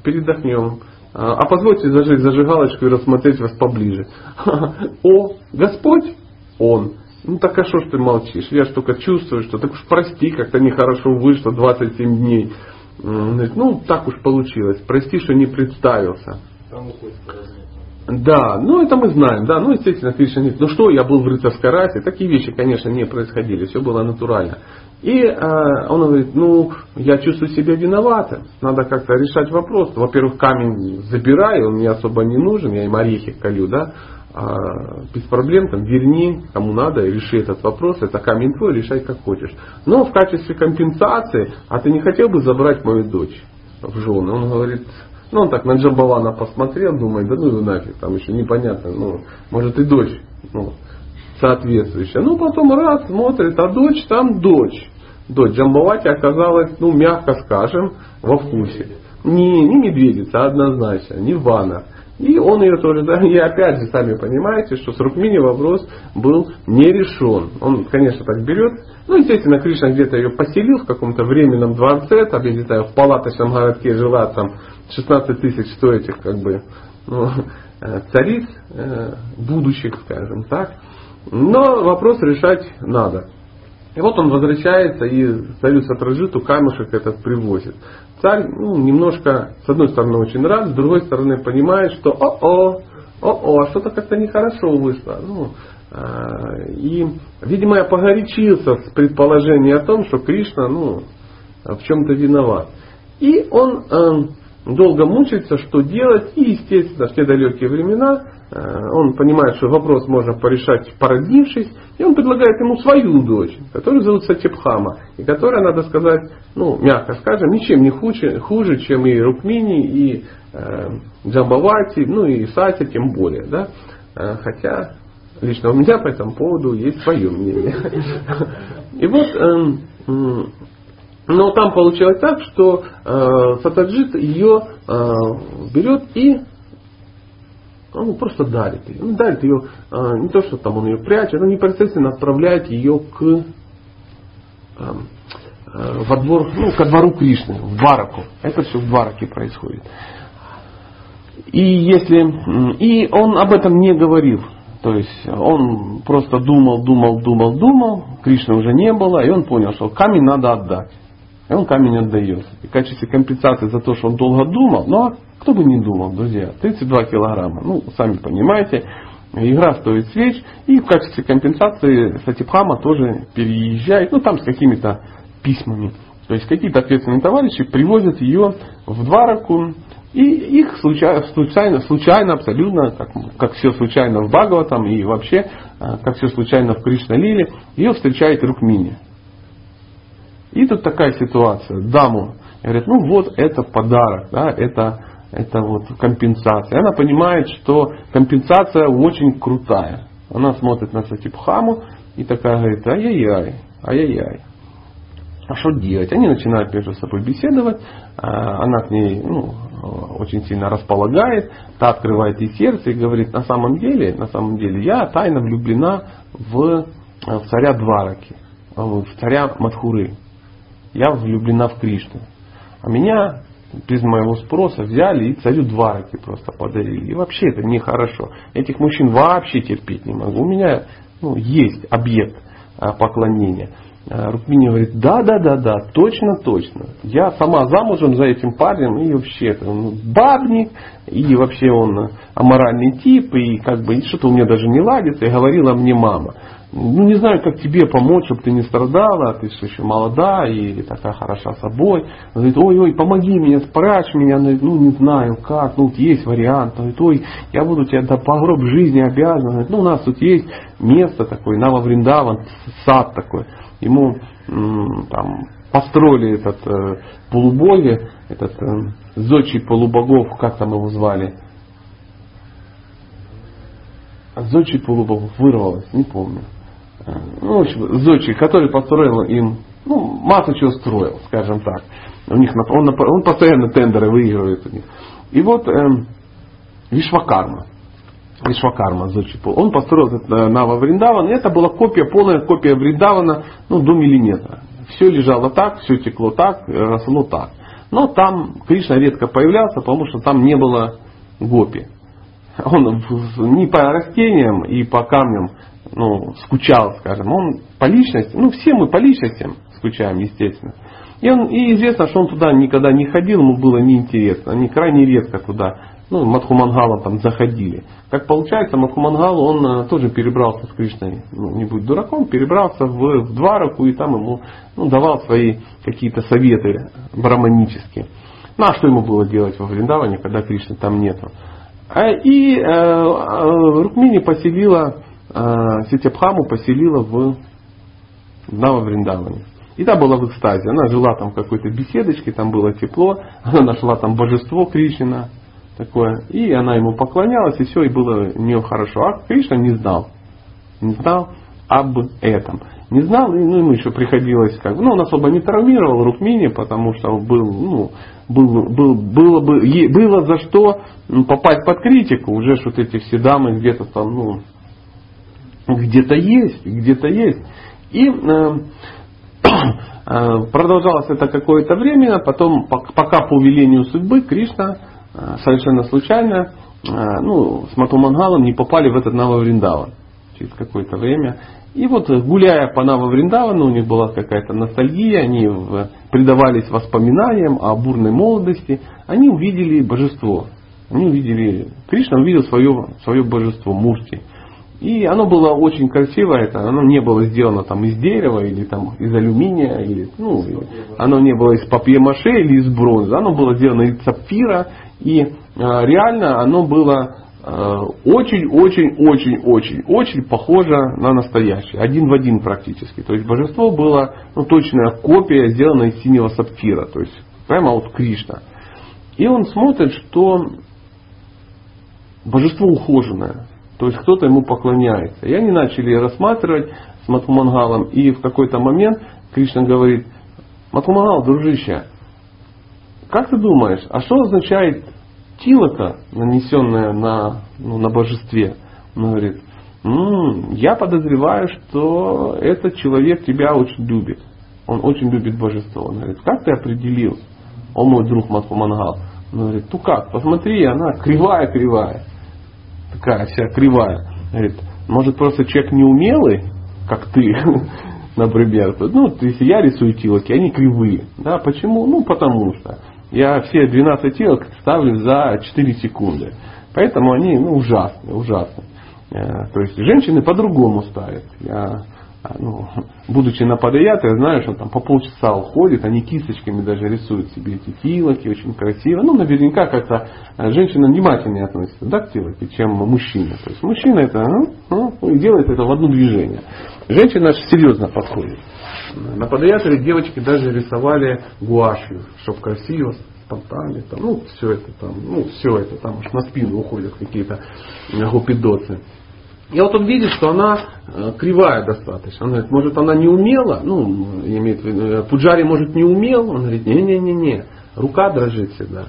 А позвольте зажечь зажигалочку и рассмотреть вас поближе. О, Господь! Он. Так а что ж ты молчишь? Я ж только чувствую, что так уж прости, как-то нехорошо вышло 27 дней. Так уж получилось. Прости, что не представился. Да, это мы знаем. Да, естественно, Кришна говорит: что, я был в рыцарской расе. Такие вещи, конечно, не происходили. Все было натурально. И он говорит: я чувствую себя виноватым. Надо как-то решать вопрос. Во-первых, камень забирай, он мне особо не нужен. Я им орехи колю, да. Без проблем, верни, кому надо, и реши этот вопрос. Это камень твой, решай как хочешь. Но в качестве компенсации, а ты не хотел бы забрать мою дочь в жены? Он говорит, он так на Джамбавана посмотрел, думает: да его нафиг, там еще непонятно, может и дочь соответствующая. Потом раз смотрит, а дочь там дочь. Дочь Джамбавати оказалась, мягко скажем, во вкусе. Не медведица, однозначно, не Вана. И он ее тоже, да, и опять же, сами понимаете, что с Рукмини вопрос был не решен. Он, конечно, так берет. Ну, естественно, Кришна где-то ее поселил в каком-то временном дворце, там, я не знаю, в палаточном городке жила там 16 тысяч стоящих, как бы, ну, цариц, будущих, скажем так. Но вопрос решать надо. И вот он возвращается и царю Сатраджиту камушек этот привозит. Царь немножко, с одной стороны, очень рад, с другой стороны, понимает, что а что-то как-то нехорошо вышло. И, видимо, я погорячился с предположением о том, что Кришна в чем-то виноват. И он долго мучается, что делать. И, естественно, в те далекие времена он понимает, что вопрос можно порешать, породнившись. И он предлагает ему свою дочь, которую зовут Сатибхама. И которая, надо сказать, мягко скажем, ничем не хуже, чем и Рукмини, и Джамбавати, и Сати тем более. Да? Хотя лично у меня по этому поводу есть свое мнение. И вот... Но там получилось так, что Сатаджит ее берет и просто дарит ее. Дарит ее, не то, что там он ее прячет, он непосредственно отправляет ее во двор, ко двору Кришны, в Двараку. Это все в Двараке происходит. И он об этом не говорил. То есть он просто думал, Кришны уже не было, и он понял, что камень надо отдать. И он камень отдает. И в качестве компенсации за то, что он долго думал, кто бы не думал, друзья, 32 килограмма, сами понимаете, игра стоит свеч, и в качестве компенсации Сатибхама тоже переезжает, там с какими-то письмами. То есть какие-то ответственные товарищи привозят ее в Двараку, и их случайно абсолютно, как все случайно в Бхагаватам и вообще, как все случайно в Кришна-лиле, ее встречает Рукмини. И тут такая ситуация. Даму говорят, вот это подарок, да, это вот компенсация. Она понимает, что компенсация очень крутая. Она смотрит на Сатибхаму и такая говорит, ай-яй-яй. А что делать? Они начинают между собой беседовать. Она к ней очень сильно располагает. Та открывает ей сердце и говорит, на самом деле, я тайно влюблена в царя Двараки, в царя Мадхуры. Я влюблена в Кришну. А меня без моего спроса взяли и царю Двараки просто подарили. И вообще это нехорошо. Этих мужчин вообще терпеть не могу. У меня есть объект поклонения. Рукмини говорит, да, точно. Я сама замужем за этим парнем, и вообще он бабник, и вообще он аморальный тип, и что-то у меня даже не ладится, и говорила мне мама. Не знаю, как тебе помочь, чтобы ты не страдала, ты что еще молода и такая хороша собой. Она говорит, ой, помоги мне, спрячь меня. Она говорит, не знаю как, есть вариант. Она говорит, я буду тебе до погроб жизни обязан. Она говорит, у нас тут есть место такое, Нава Вриндаван, сад такой. Ему там построили этот полубоги, этот зодчий полубогов, как там его звали? Зодчий полубогов вырвалось, не помню. В общем, зодчий, который построил им, массу чего строил, скажем так. У них он постоянно тендеры выигрывает у них. И вот Вишвакарма, зодчий пол. Он построил этот Нава Вриндаван, и это была полная копия Вриндавана, до миллиметра. Все лежало так, все текло так, росло так. Но там Кришна редко появлялся, потому что там не было гопи. Он не по растениям и по камням скучал, скажем. Он по личности, все мы по личностям скучаем, естественно. И известно, что он туда никогда не ходил, ему было неинтересно. Они крайне редко туда, Мадхумангала там заходили. Как получается, Мадхумангал, он тоже перебрался с Кришной, не будь дураком, перебрался в Двараку и там ему давал свои какие-то советы браманические. А что ему было делать во Вриндаване, когда Кришны там нету? И Рукмини Сатибхаму поселила в Нава Вриндаване. И та была в экстазе. Она жила там в какой-то беседочке, там было тепло. Она нашла там божество Кришна такое. И она ему поклонялась, и все, и было у нее хорошо. А Кришна не знал об этом. не знал, и ему еще приходилось, он особо не травмировал Рукмини, потому что он было за что попасть под критику, уже ж вот эти все дамы где-то там, где-то есть. И продолжалось это какое-то время, потом, пока по велению судьбы Кришна совершенно случайно с Мадху-Мангалом не попали в этот Нава-Вриндаван через какое-то время. И вот гуляя по Нава-Вриндавану, у них была какая-то ностальгия, они предавались воспоминаниям о бурной молодости, они увидели божество. Кришна увидел свое божество, Мурти. И оно было очень красивое, оно не было сделано там из дерева или там из алюминия, оно не было из папье-маше или из бронзы, оно было сделано из сапфира, и реально оно было очень похоже на настоящее, один в один практически. То есть божество было точная копия, сделанная из синего сапфира, то есть прямо вот Кришна. И он смотрит, что божество ухоженное. То есть кто-то ему поклоняется. И они начали рассматривать с Мадху-Мангалом. И в какой-то момент Кришна говорит: Мадху-Мангал, дружище, как ты думаешь, а что означает тилака, нанесенная на божестве? Он говорит: я подозреваю, что этот человек тебя очень любит. Он очень любит божество. Он говорит: как ты определил, о мой друг Мадху-Мангал? Он говорит: как, посмотри, она кривая. Такая вся кривая. Говорит: может, просто человек неумелый, как ты, например. Если я рисую тилоки, они кривые. Да, почему? Потому что я все 12 тилок ставлю за 4 секунды. Поэтому они ужасные. То есть женщины по-другому ставят. Я, будучи на Падаяте, я знаю, что там по полчаса уходит, они кисточками даже рисуют себе эти тилоки, очень красиво. Наверняка как-то женщина внимательнее относится, да, к тилоке, чем мужчина. То есть мужчина это делает это в одно движение. Женщина же серьезно подходит. На Падаяте девочки даже рисовали гуашью, чтобы красиво, с понтами, все это там уж на спину уходят какие-то гопидоцы. И вот он видит, что она кривая достаточно. Он говорит: может, она не умела? Пуджари, может, не умел? Он говорит: не. Рука дрожит всегда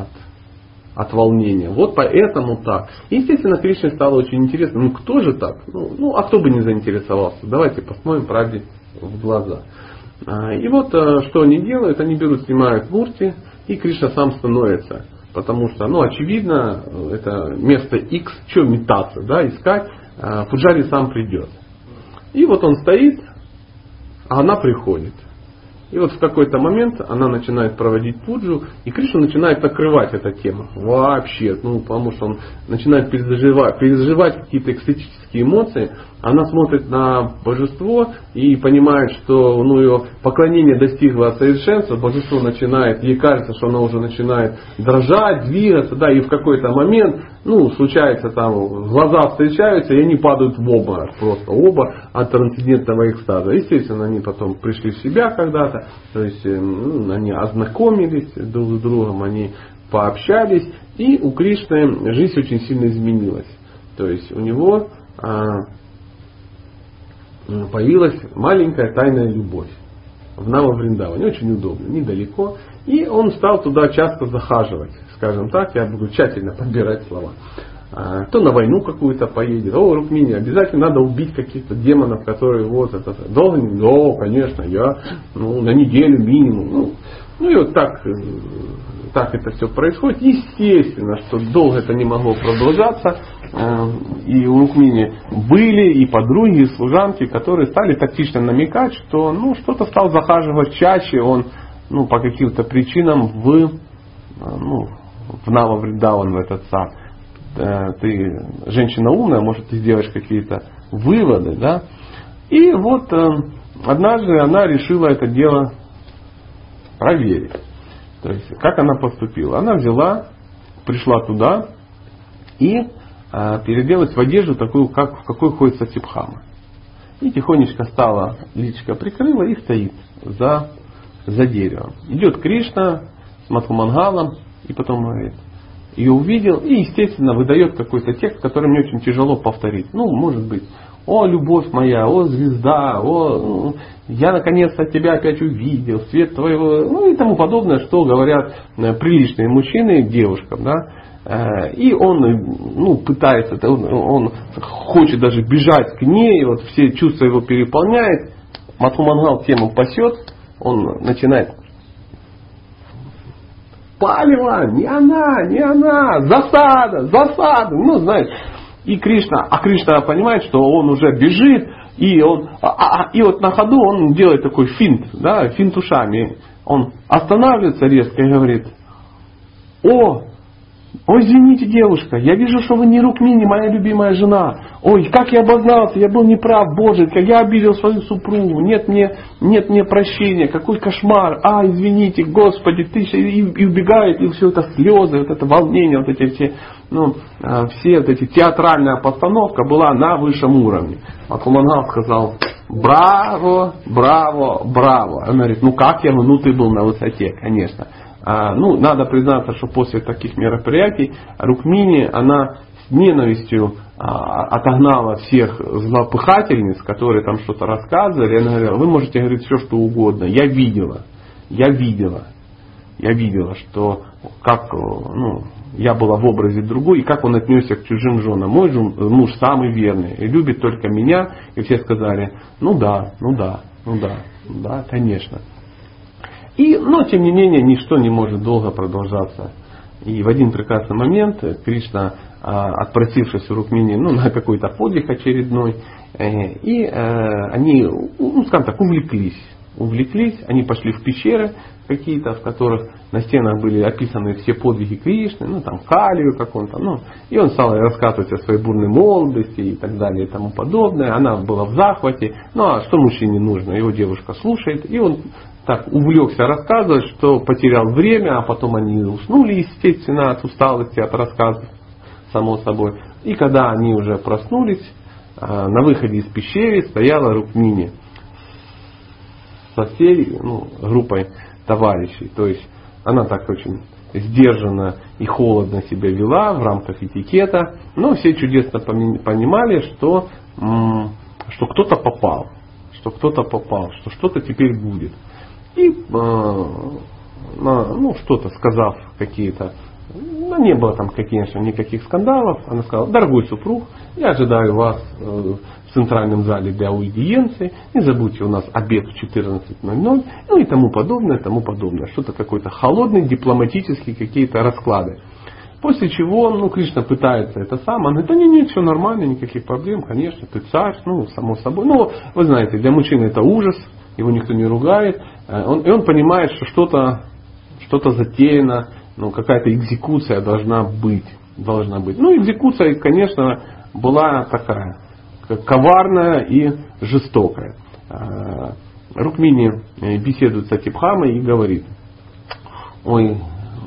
от волнения. Вот поэтому так. И, естественно, Кришне стало очень интересно. Кто же так? А кто бы не заинтересовался? Давайте посмотрим правде в глаза. И вот что они делают? Они снимают мурти, и Кришна сам становится. Потому что, очевидно, это место X, что метаться, да, искать. Пуджари сам придет. И вот он стоит, а она приходит. И вот в какой-то момент она начинает проводить пуджу, и Кришна начинает накрывать эту тему. Вообще, потому что он начинает переживать какие-то экстатические эмоции. Она смотрит на божество и понимает, что ее поклонение достигло совершенства. Божество начинает, ей кажется, что она уже начинает дрожать, двигаться, да, и в какой-то момент, случается там, глаза встречаются, и они падают в обморок, просто оба от трансцендентного экстаза. Естественно, они потом пришли в себя когда-то, то есть они ознакомились друг с другом, они пообщались, и у Кришны жизнь очень сильно изменилась. То есть у него появилась маленькая тайная любовь в Нава-Вриндаване, очень удобно, недалеко. И он стал туда часто захаживать, скажем так, я буду тщательно подбирать слова. То на войну какую-то поедет, Рукмини, обязательно надо убить каких-то демонов, которые должен, конечно, я на неделю минимум. И вот так это все происходит. Естественно, что долго это не могло продолжаться. И у Рукмини были и подруги, и служанки, которые стали тактично намекать, что что-то стал захаживать чаще, он по каким-то причинам в Нава-Вриндаван, в этот сад. Ты женщина умная, может, ты сделаешь какие-то выводы, да? И вот однажды она решила это дело проверить. То есть, как она поступила? Она пришла туда и переоделась в одежду такую, в какой ходит Сатибхама. И тихонечко стала, личико прикрыла и стоит за деревом. Идет Кришна с Мадху-Мангалом и потом говорит: ее увидел и, естественно, выдает какой-то текст, который мне очень тяжело повторить. Ну, может быть, о, любовь моя, о, звезда, о, я наконец-то тебя опять увидел, свет твоего, ну и тому подобное, что говорят приличные мужчины девушкам, да. И он, пытается, он хочет даже бежать к ней, вот все чувства его переполняют, Матху-Мангал тему пасет, он начинает: палево, не она, засада, ну знаешь. И Кришна понимает, что он уже бежит, и он, и вот на ходу он делает такой финт, да, финт ушами. Он останавливается резко и говорит: ой, извините, девушка, я вижу, что вы не Рукмини, моя любимая жена. Ой, как я обознался, я был неправ, Боже, как я обидел свою супругу, нет мне прощения, какой кошмар, извините, Господи, ты и убегает, и все это слезы, вот это волнение, вот эти все, все вот эти театральная постановка была на высшем уровне. А Матху-Мангал сказал: браво. Он говорит: как я, ты был на высоте, конечно. Надо признаться, что после таких мероприятий Рукмини, она с ненавистью отогнала всех злопыхательниц, которые там что-то рассказывали. Она говорила: вы можете говорить все, что угодно. Я видела, что как я была в образе другой, и как он отнесся к чужим женам. Мой муж самый верный, и любит только меня. И все сказали: да, конечно. Но, тем не менее, ничто не может долго продолжаться. И в один прекрасный момент Кришна, отпросившись у Рукмини на какой-то подвиг очередной, и они, скажем так, увлеклись, они пошли в пещеры какие-то, в которых на стенах были описаны все подвиги Кришны, Калию каком-то, и он стал рассказывать о своей бурной молодости и так далее и тому подобное. Она была в захвате. А что мужчине нужно? Его девушка слушает, и он так увлекся рассказывать, что потерял время, а потом они уснули, естественно, от усталости, от рассказов, само собой. И когда они уже проснулись, на выходе из пещеры стояла Рукмини со всей группой товарищей. То есть она так очень сдержанно и холодно себя вела в рамках этикета, но все чудесно понимали, что кто-то попал, что что-то теперь будет. И что-то сказав какие-то, не было там, конечно, никаких скандалов, она сказала: дорогой супруг, я ожидаю вас в центральном зале для аудиенции, не забудьте, у нас обед в 14:00, и тому подобное. Что-то какой-то холодный, дипломатические какие-то расклады. После чего, Кришна пытается это сам, он говорит: нет, все нормально, никаких проблем, конечно, ты царь, само собой. Вы знаете, для мужчины это ужас, его никто не ругает, и он понимает, что что-то затеяно, какая-то экзекуция должна быть. Экзекуция, конечно, была такая коварная и жестокая. Рукмини беседует с Сатибхамой и говорит: ой,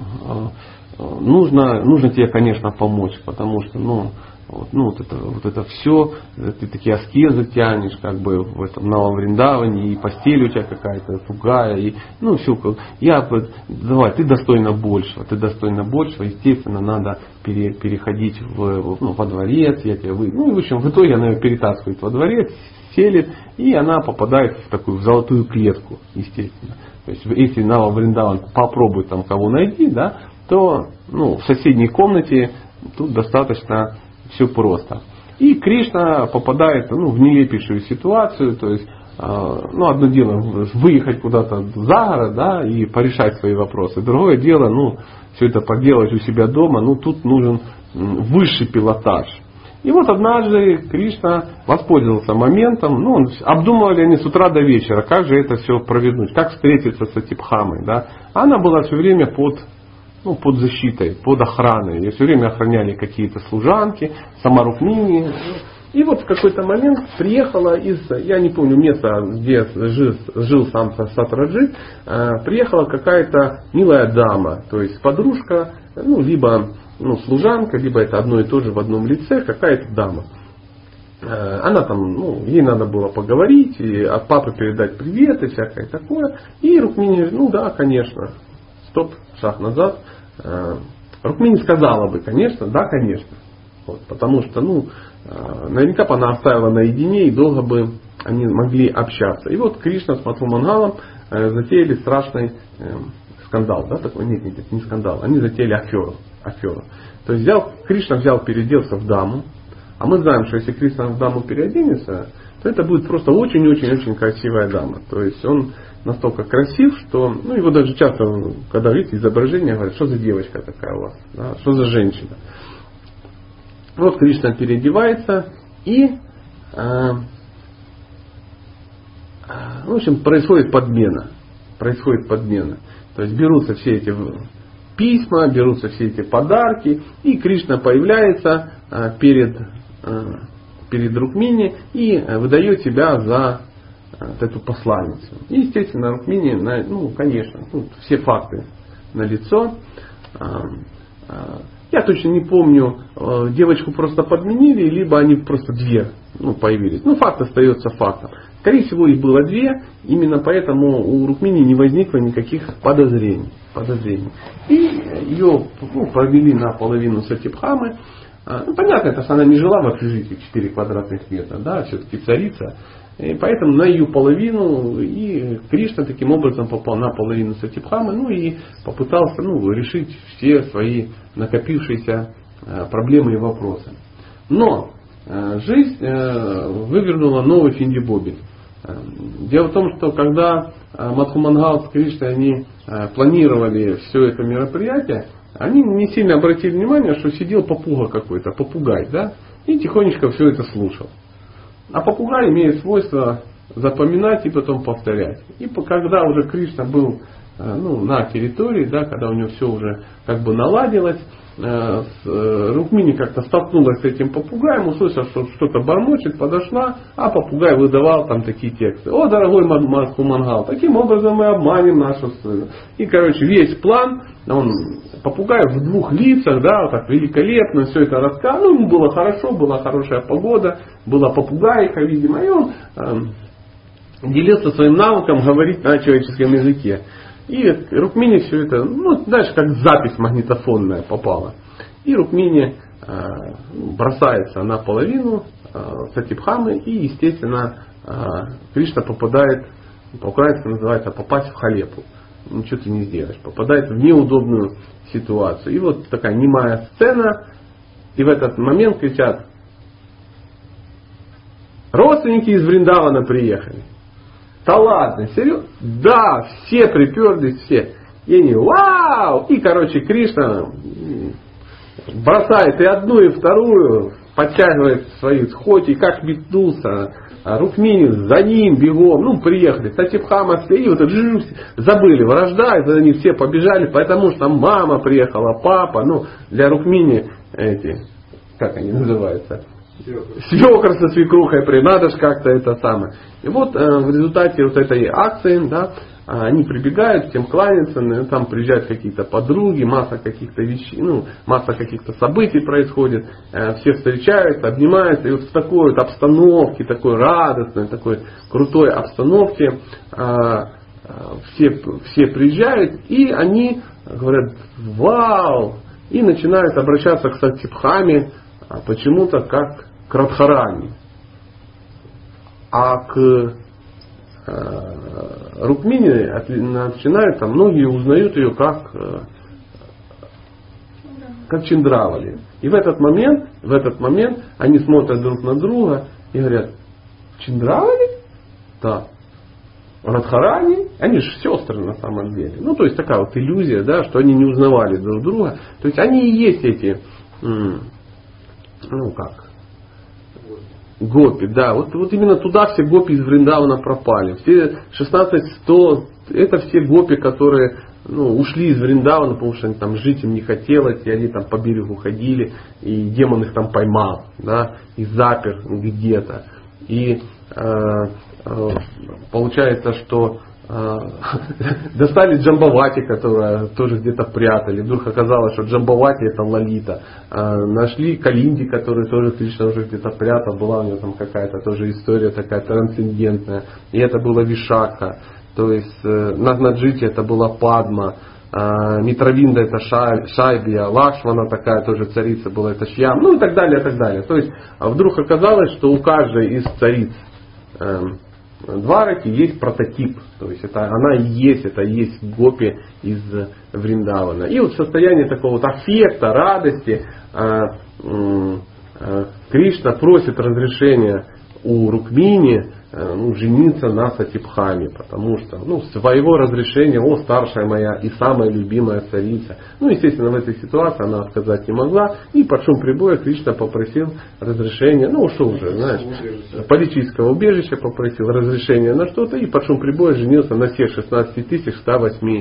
нужно тебе, конечно, помочь, потому что вот это все, ты такие аскезы тянешь, как бы в этом Новом Вриндаване, и постель у тебя какая-то тугая, и все, давай, ты достойна большего, естественно, надо переходить во дворец, я тебя в общем, в итоге она ее перетаскивает во дворец, селит, и она попадает в золотую клетку, естественно. То есть, если Нава Вриндаван попробует там кого найти, да, то в соседней комнате тут достаточно все просто. И Кришна попадает в нелепейшую ситуацию, то есть одно дело выехать куда-то за город, да, и порешать свои вопросы. Другое дело, все это поделать у себя дома, тут нужен высший пилотаж. И вот однажды Кришна воспользовался моментом, обдумывали они с утра до вечера, как же это все провернуть, как встретиться с Сатибхамой, да. Она была все время под защитой, под охраной. Ее все время охраняли какие-то служанки, сама Рукмини. И вот в какой-то момент приехала я не помню место, где жил сам Сатраджит, приехала какая-то милая дама, то есть подружка, либо служанка, либо это одно и то же в одном лице, какая-то дама. Она там, ей надо было поговорить, и от папы передать привет и всякое такое. И Рукмини говорит: да, конечно, стоп, шаг назад. Рукмини сказала бы, конечно, да, конечно. Вот, потому что, наверняка бы она оставила наедине и долго бы они могли общаться. И вот Кришна с Мадхумангалом затеяли страшный скандал, да, такой? Нет, не скандал. Они затеяли аферу. То есть Кришна переоделся в даму, а мы знаем, что если Кришна в даму переоденется, то это будет просто очень-очень-очень красивая дама. То есть он настолько красив, что, его даже часто, когда видите изображение, говорят, что за девочка такая у вас, да, что за женщина. Вот Кришна переодевается и, в общем, происходит подмена. То есть берутся все эти письма, берутся все эти подарки, и Кришна появляется перед Рукмини и выдает себя за эту посланницу. И, естественно, Рукмини, конечно, все факты налицо. Я точно не помню, девочку просто подменили, либо они просто две появились. Факт остается фактом. Скорее всего, их было две, именно поэтому у Рукмини не возникло никаких подозрений. И ее провели на половину Сатибхамы. Понятно, это что она не жила в общежитии 4 квадратных метра, да, все-таки царица. И поэтому на ее половину и Кришна таким образом попал на половину Сатибхамы, и попытался решить все свои накопившиеся проблемы и вопросы. Но жизнь вывернула новый финдибобель. Дело в том, что когда Мадхумангал с Кришной они планировали все это мероприятие, они не сильно обратили внимание, что сидел попугай, да, и тихонечко все это слушал. А попугай имеет свойство запоминать и потом повторять. И когда уже Кришна был на территории, да, когда у него все уже наладилось, Рукмини как-то столкнулась с этим попугаем, услышала, что что-то бормочет, подошла, а попугай выдавал там такие тексты. О, дорогой Мадхумангал, таким образом мы обманем нашу сына. И, весь план, попугай в 2 лицах, да, так великолепно все это рассказывал. Ему было хорошо, была хорошая погода, была попугайка, видимо, и он делился своим навыком говорить на человеческом языке. И Рукмини все это, знаешь, как запись магнитофонная попала. И Рукмини бросается на половину Сатибхамы, и, естественно, Кришна попадает, по-украински называется, попасть в халепу. Ничего ты не сделаешь. Попадает в неудобную ситуацию. И вот такая немая сцена, и в этот момент кричат: родственники из Вриндавана приехали. Да ладно, серьезно? Да, все приперлись, все. И они, вау! И, Кришна бросает и одну, и вторую, подтягивает свои сходи, как метнулся. Рукмини за ним бегом, приехали. Сатибхама, и забыли вражда, и за ним все побежали, потому что мама приехала, папа, для Рукмини как они называются? Свекр со свекрухой, надо же как-то это самое. И вот в результате вот этой акции, да, они прибегают, всем кланяются, там приезжают какие-то подруги, масса каких-то вещей, масса каких-то событий происходит, все встречаются, обнимаются, и вот в такой вот обстановке, такой радостной, такой крутой обстановке все приезжают, и они говорят: вау! И начинают обращаться к Сатибхаме почему-то как к Радхарани. А к Рукмини начинают, многие узнают ее как Чандравали. И в этот момент они смотрят друг на друга и говорят: Чандравали? Да. Радхарани? Они же сестры на самом деле. То есть такая вот иллюзия, да, что они не узнавали друг друга. То есть они и есть эти гопи, да. Вот именно туда все гопи из Вриндавана пропали. Все 16-100, это все гопи, которые ушли из Вриндавана, потому что они там жить им не хотелось, и они там по берегу ходили, и демон их там поймал, да, и запер где-то. И получается, что достали Джамбавати, которая тоже где-то прятали. Вдруг оказалось, что Джамбавати это Лалита. Нашли Калинди, который тоже Кришна уже где-то прятал. Была у него там какая-то тоже история такая трансцендентная. И это была Вишакха. То есть на Наджите это была Падма. Митравинда это Шайбия, Лакшмана такая тоже царица была, это Шьям, ну и так далее, и так далее. То есть вдруг оказалось, что у каждой из цариц Двараки есть прототип, то есть это есть гопи из Вриндавана. И вот в состоянии такого вот аффекта, радости Кришна просит разрешения у Рукмини жениться на Сатипхаме, потому что своего разрешения, старшая моя и самая любимая царица. Естественно, в этой ситуации она отказать не могла, и под шум прибоя Кришна попросил разрешения, политического убежища попросил разрешения на что-то, и под шум прибоя женился на всех 16 108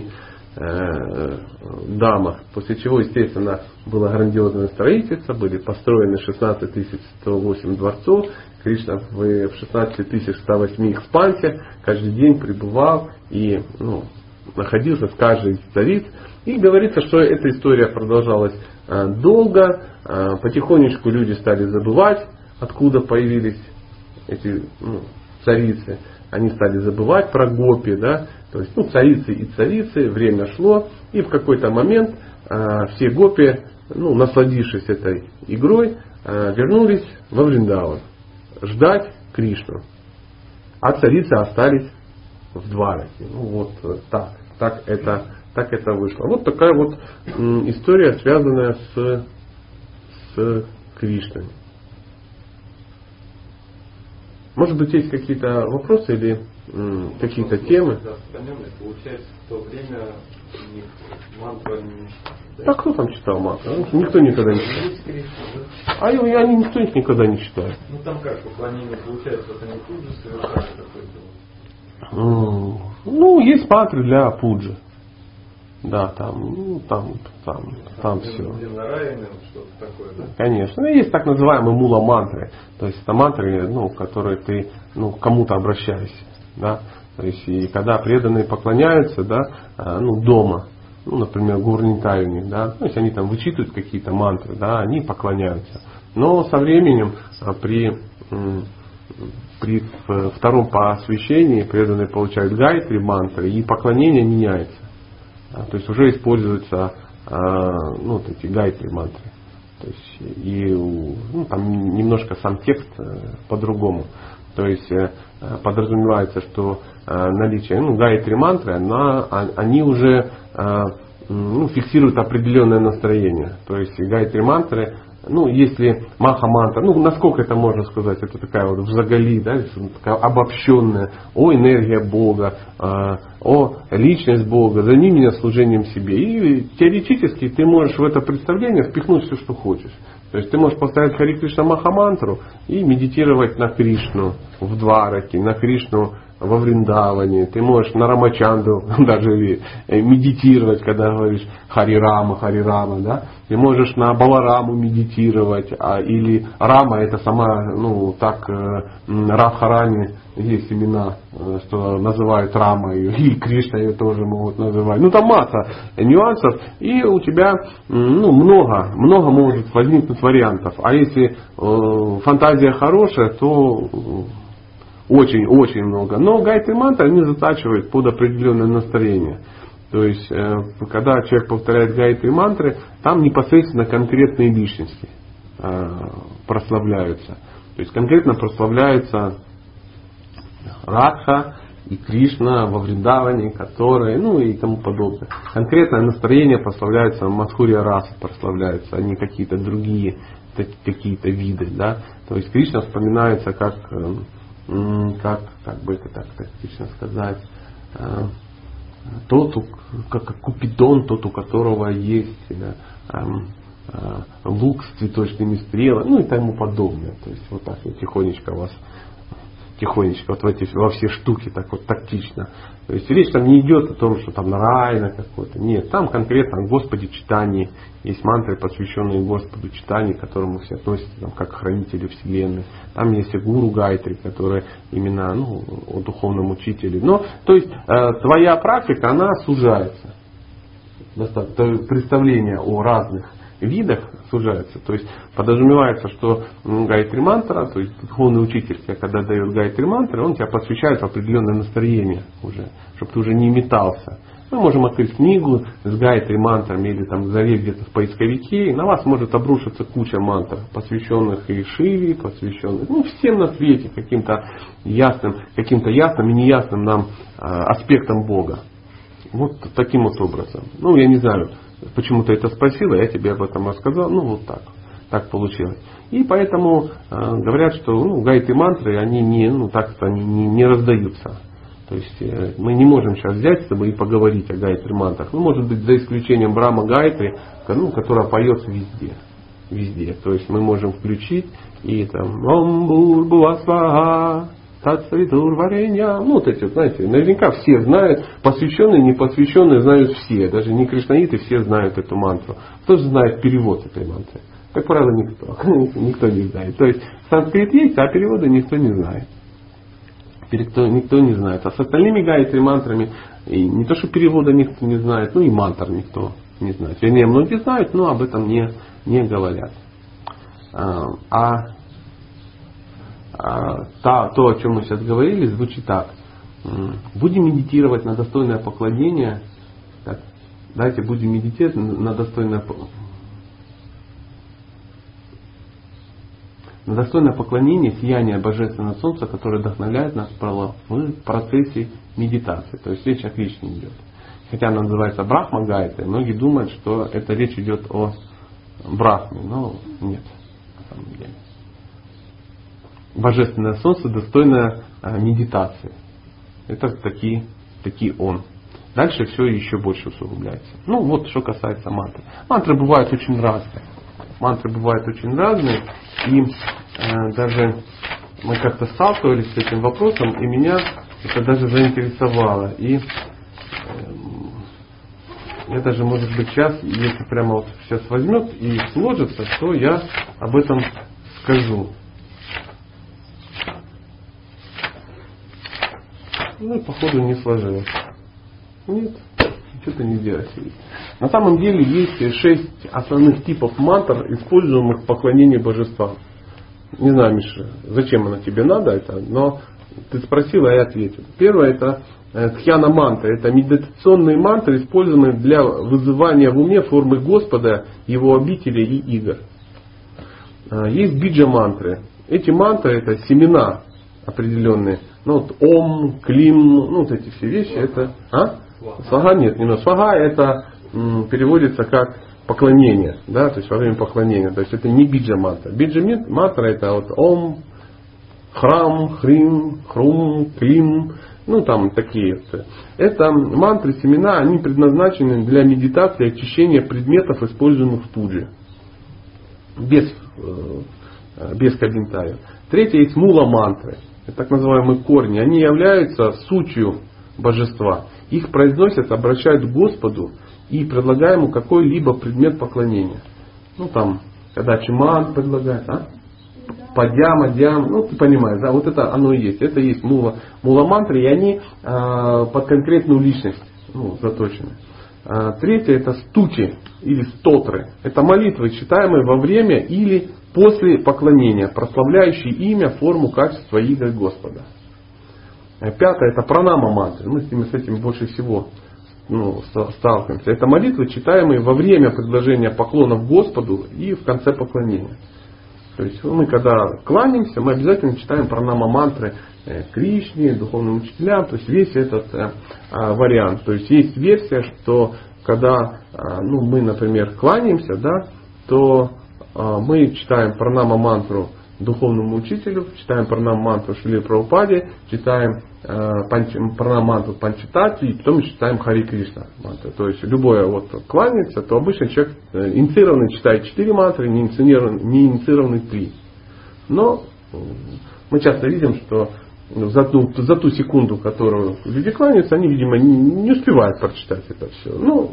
дамах, после чего, естественно, было грандиозное строительство, были построены 16 108 дворцов, Кришна в 16 108 экспансиях каждый день пребывал и находился с каждой из цариц. И говорится, что эта история продолжалась долго, потихонечку люди стали забывать, откуда появились эти царицы. Они стали забывать про гопи, да, то есть царицы и царицы, время шло, и в какой-то момент все гопи, насладившись этой игрой, вернулись во Вриндаван ждать Кришну, а царицы остались в Двараке. Так это вышло. Вот такая вот история, связанная с Кришной. Может быть, есть какие-то вопросы или какие-то темы?
Получается, в то время мантра не читали.
А кто там читал мантру? Никто никогда не читал. Они никто их никогда не читает.
Там как, поклонение получается, вот они тут же совершали какой-то.
Есть мантры для пуджи. Да, там все.
Что-то такое, да?
Конечно. Есть так называемые мула-мантры. То есть это мантры, которые ты кому-то обращаешься. Да? То есть и когда преданные поклоняются, да, дома, например, Гурнитаюни, да, то есть они там вычитывают какие-то мантры, да, они поклоняются. Но со временем при втором посвящении преданные получают гайатри мантры, и поклонение меняется. То есть уже используются эти гайатри мантры. То есть и там немножко сам текст по-другому. То есть подразумевается, что наличие гайатри мантры, они уже фиксируют определенное настроение. То есть гайатри мантры, если маха мантра, насколько это можно сказать, это такая вот взагали, да, такая обобщенная, энергия Бога, личность Бога, займи меня служением себе. И теоретически ты можешь в это представление впихнуть все, что хочешь. То есть ты можешь поставить Хари Кришна Маха мантру и медитировать на Кришну в Двараке, на Кришну во Вриндаване. Ты можешь на Рамачандру даже медитировать, когда говоришь Хари Рама, да. Ты можешь на Балараму медитировать, или Рама это сама, Радхарани есть имена, что называют Рамой, и Кришна ее тоже могут называть. Там масса нюансов, и у тебя много может возникнуть вариантов. А если фантазия хорошая, то очень много. Но гайатри мантры они затачивают под определенное настроение. То есть, когда человек повторяет гайатри мантры, там непосредственно конкретные личности прославляются. То есть конкретно прославляются Радха и Кришна во Вриндаване, которые, и тому подобное. Конкретное настроение прославляется, Мадхурья раса прославляется, а не какие-то другие какие-то виды. Да? То есть Кришна вспоминается как бы это так тактично сказать, тот, как Купидон, тот, у которого есть лук с цветочными стрелами, и тому подобное. То есть вот так вот тихонечко вот во все штуки так вот тактично. То есть речь там не идет о том, что там Нараяна какой-то. Нет, там конкретно о Господе читании. Есть мантры, посвященные Господу читанию, к которому все относятся как к хранителю Вселенной. Там есть и гуру гайатри, которые именно о духовном учителе. То есть твоя практика, она сужается. Представление о разных видах сужается. То есть подразумевается, что гайатри мантра, то есть духовный учитель тебе, когда дает гайатри мантры, он тебя посвящает в определенное настроение уже, чтобы ты уже не метался Мы можем открыть книгу с гайатри мантрами или там залезть где-то в поисковике, и на вас может обрушиться куча мантр, посвященных и Шиве, посвященных всем на свете, каким-то ясным и неясным нам аспектам Бога. Вот таким вот образом. Я не знаю, почему ты это спросила, я тебе об этом рассказал. Вот так получилось. И поэтому говорят, что гайатри мантры, они не раздаются. То есть мы не можем сейчас взять с тобой и поговорить о гайатри мантрах. Может быть, за исключением Брахма гайатри, которая поется везде. Везде. То есть мы можем включить и там Ом Бурбува Сваха Татсавитур Варенья. Вот эти, знаете, наверняка все знают, посвященные, непосвященные знают все. Даже не кришнаиты все знают эту мантру. Кто же знает перевод этой мантры? Как правило, никто. Никто не знает. То есть санскрит есть, а перевода никто не знает. Никто не знает. А с остальными гайатри мантрами и не то, что перевода никто не знает, и мантр никто не знает. Вернее, многие знают, но об этом не говорят. То, о чем мы сейчас говорили, звучит так. Будем медитировать на достойное поклонение. Так, давайте будем медитировать на достойное поклонение сияния Божественного Солнца, которое вдохновляет нас в процессе медитации. То есть речь о Кришне идет. Хотя она называется Брахма гайатри, многие думают, что это речь идет о Брахме. Но нет, на самом деле. Божественное Солнце достойно медитации. Это таки он. Дальше все еще больше усугубляется. Вот что касается мантры. Мантры бывают очень разные. И даже мы как-то сталкивались с этим вопросом, и меня это даже заинтересовало. И я даже, может быть, сейчас, если прямо сейчас возьмет и сложится, то я об этом скажу. Походу не сложилось. Нет, что-то не делать. На самом деле есть 6 основных типов мантр, используемых в поклонении божествам. Не знаю, Миша, зачем оно тебе надо, но ты спросила, я ответил. Первое это тхьяна мантры. Это медитационные мантры, используемые для вызывания в уме формы Господа, Его обители и игр. Есть биджа мантры. Эти мантры это семена определенные. Ом, клим, вот эти все вещи. Это... Свага нет, не свага это переводится как поклонение, да, то есть во время поклонения. То есть это не биджа мантра. Биджа мантра это ом, храм, хрим, хрум, клим, там такие. Это мантры, семена, они предназначены для медитации и очищения предметов, используемых в пудже. Без комментариев. Третье есть мула мантры. Это так называемые корни. Они являются сутью божества. Их произносят, обращают к Господу и предлагая ему какой-либо предмет поклонения. Когда чиман предлагает, падьям, адьям, ты понимаешь, да, вот это оно и есть. Это и есть мула мантры, и они под конкретную личность заточены. Третье это стути или стотры. Это молитвы, читаемые во время или после поклонения, прославляющие имя, форму, качество и игры Господа. Пятое это пранама мантры. Мы с этим больше всего сталкиваемся. Это молитвы, читаемые во время предложения поклонов Господу и в конце поклонения. То есть мы когда кланяемся, мы обязательно читаем пранама мантры Кришне, духовным учителям, то есть весь этот вариант. То есть есть версия, что когда мы, например, кланяемся, да, то мы читаем пранама мантру духовному учителю, читаем пранама мантру Шриле Прабхупаде, читаем пранама мантру Панчатати, и потом читаем Хари Кришна мантру. То есть любое кланяется, то обычно человек инициированный читает 4 мантры, не инициированный 3. Но мы часто видим, что за ту секунду, которую люди кланяются, они, видимо, не успевают прочитать это все.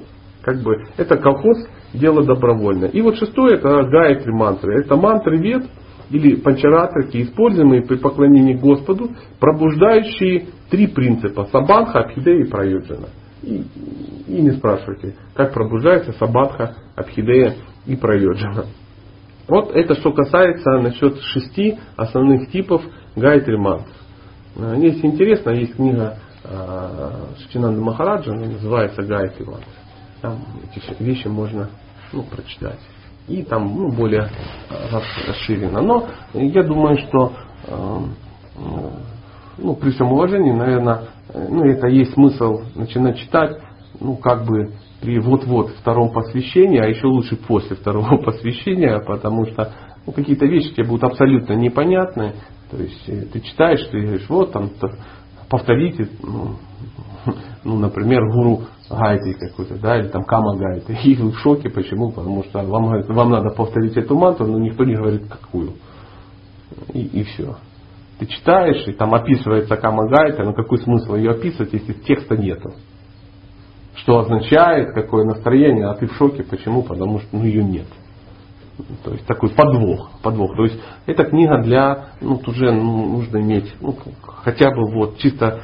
Это колхоз, дело добровольное. И шестое это гайатри мантры. Это мантры вед или панчаратрики, используемые при поклонении Господу, пробуждающие 3 принципа: сабадха, абхидея и прайоджана. И не спрашивайте, как пробуждается сабадха, абхидея и прайоджана. Вот это что касается насчет 6 основных типов гайатри мантр. Если интересно, есть книга Саччинанда Махараджа, называется Гайатри Мантра. Там эти вещи можно прочитать. И там более расширено. Но я думаю, что при всем уважении, наверное, это есть смысл начинать читать, при вот-вот втором посвящении, а еще лучше после второго посвящения, потому что какие-то вещи тебе будут абсолютно непонятны. То есть ты читаешь, ты говоришь, вот там повторите, например, гуру Гайатри какой-то, да, или там Кама Гайатри. И вы в шоке, почему? Потому что вам надо повторить эту мантру, но никто не говорит какую. И все. Ты читаешь, и там описывается Кама Гайатри, но какой смысл ее описывать, если текста нету? Что означает, какое настроение, а ты в шоке, почему? Потому что ее нет. То есть такой подвох. То есть эта книга для, тут уже нужно иметь, хотя бы чисто,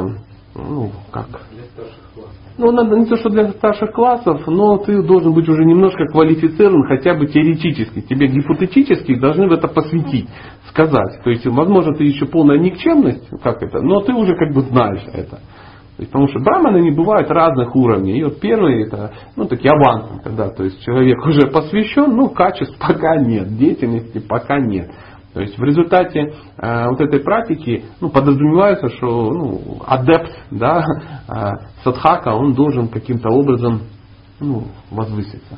надо не то, что для старших классов, но ты должен быть уже немножко квалифицирован, хотя бы теоретически. Тебе гипотетически должны в это посвятить, сказать. То есть, возможно, ты еще полная никчемность, но ты уже знаешь это. То есть, потому что браманы не бывают разных уровней. И первый это, такие авансы, когда, то есть человек уже посвящен, качеств пока нет, деятельности пока нет. То есть в результате этой практики подразумевается, что адепт, да, садхака, он должен каким-то образом возвыситься.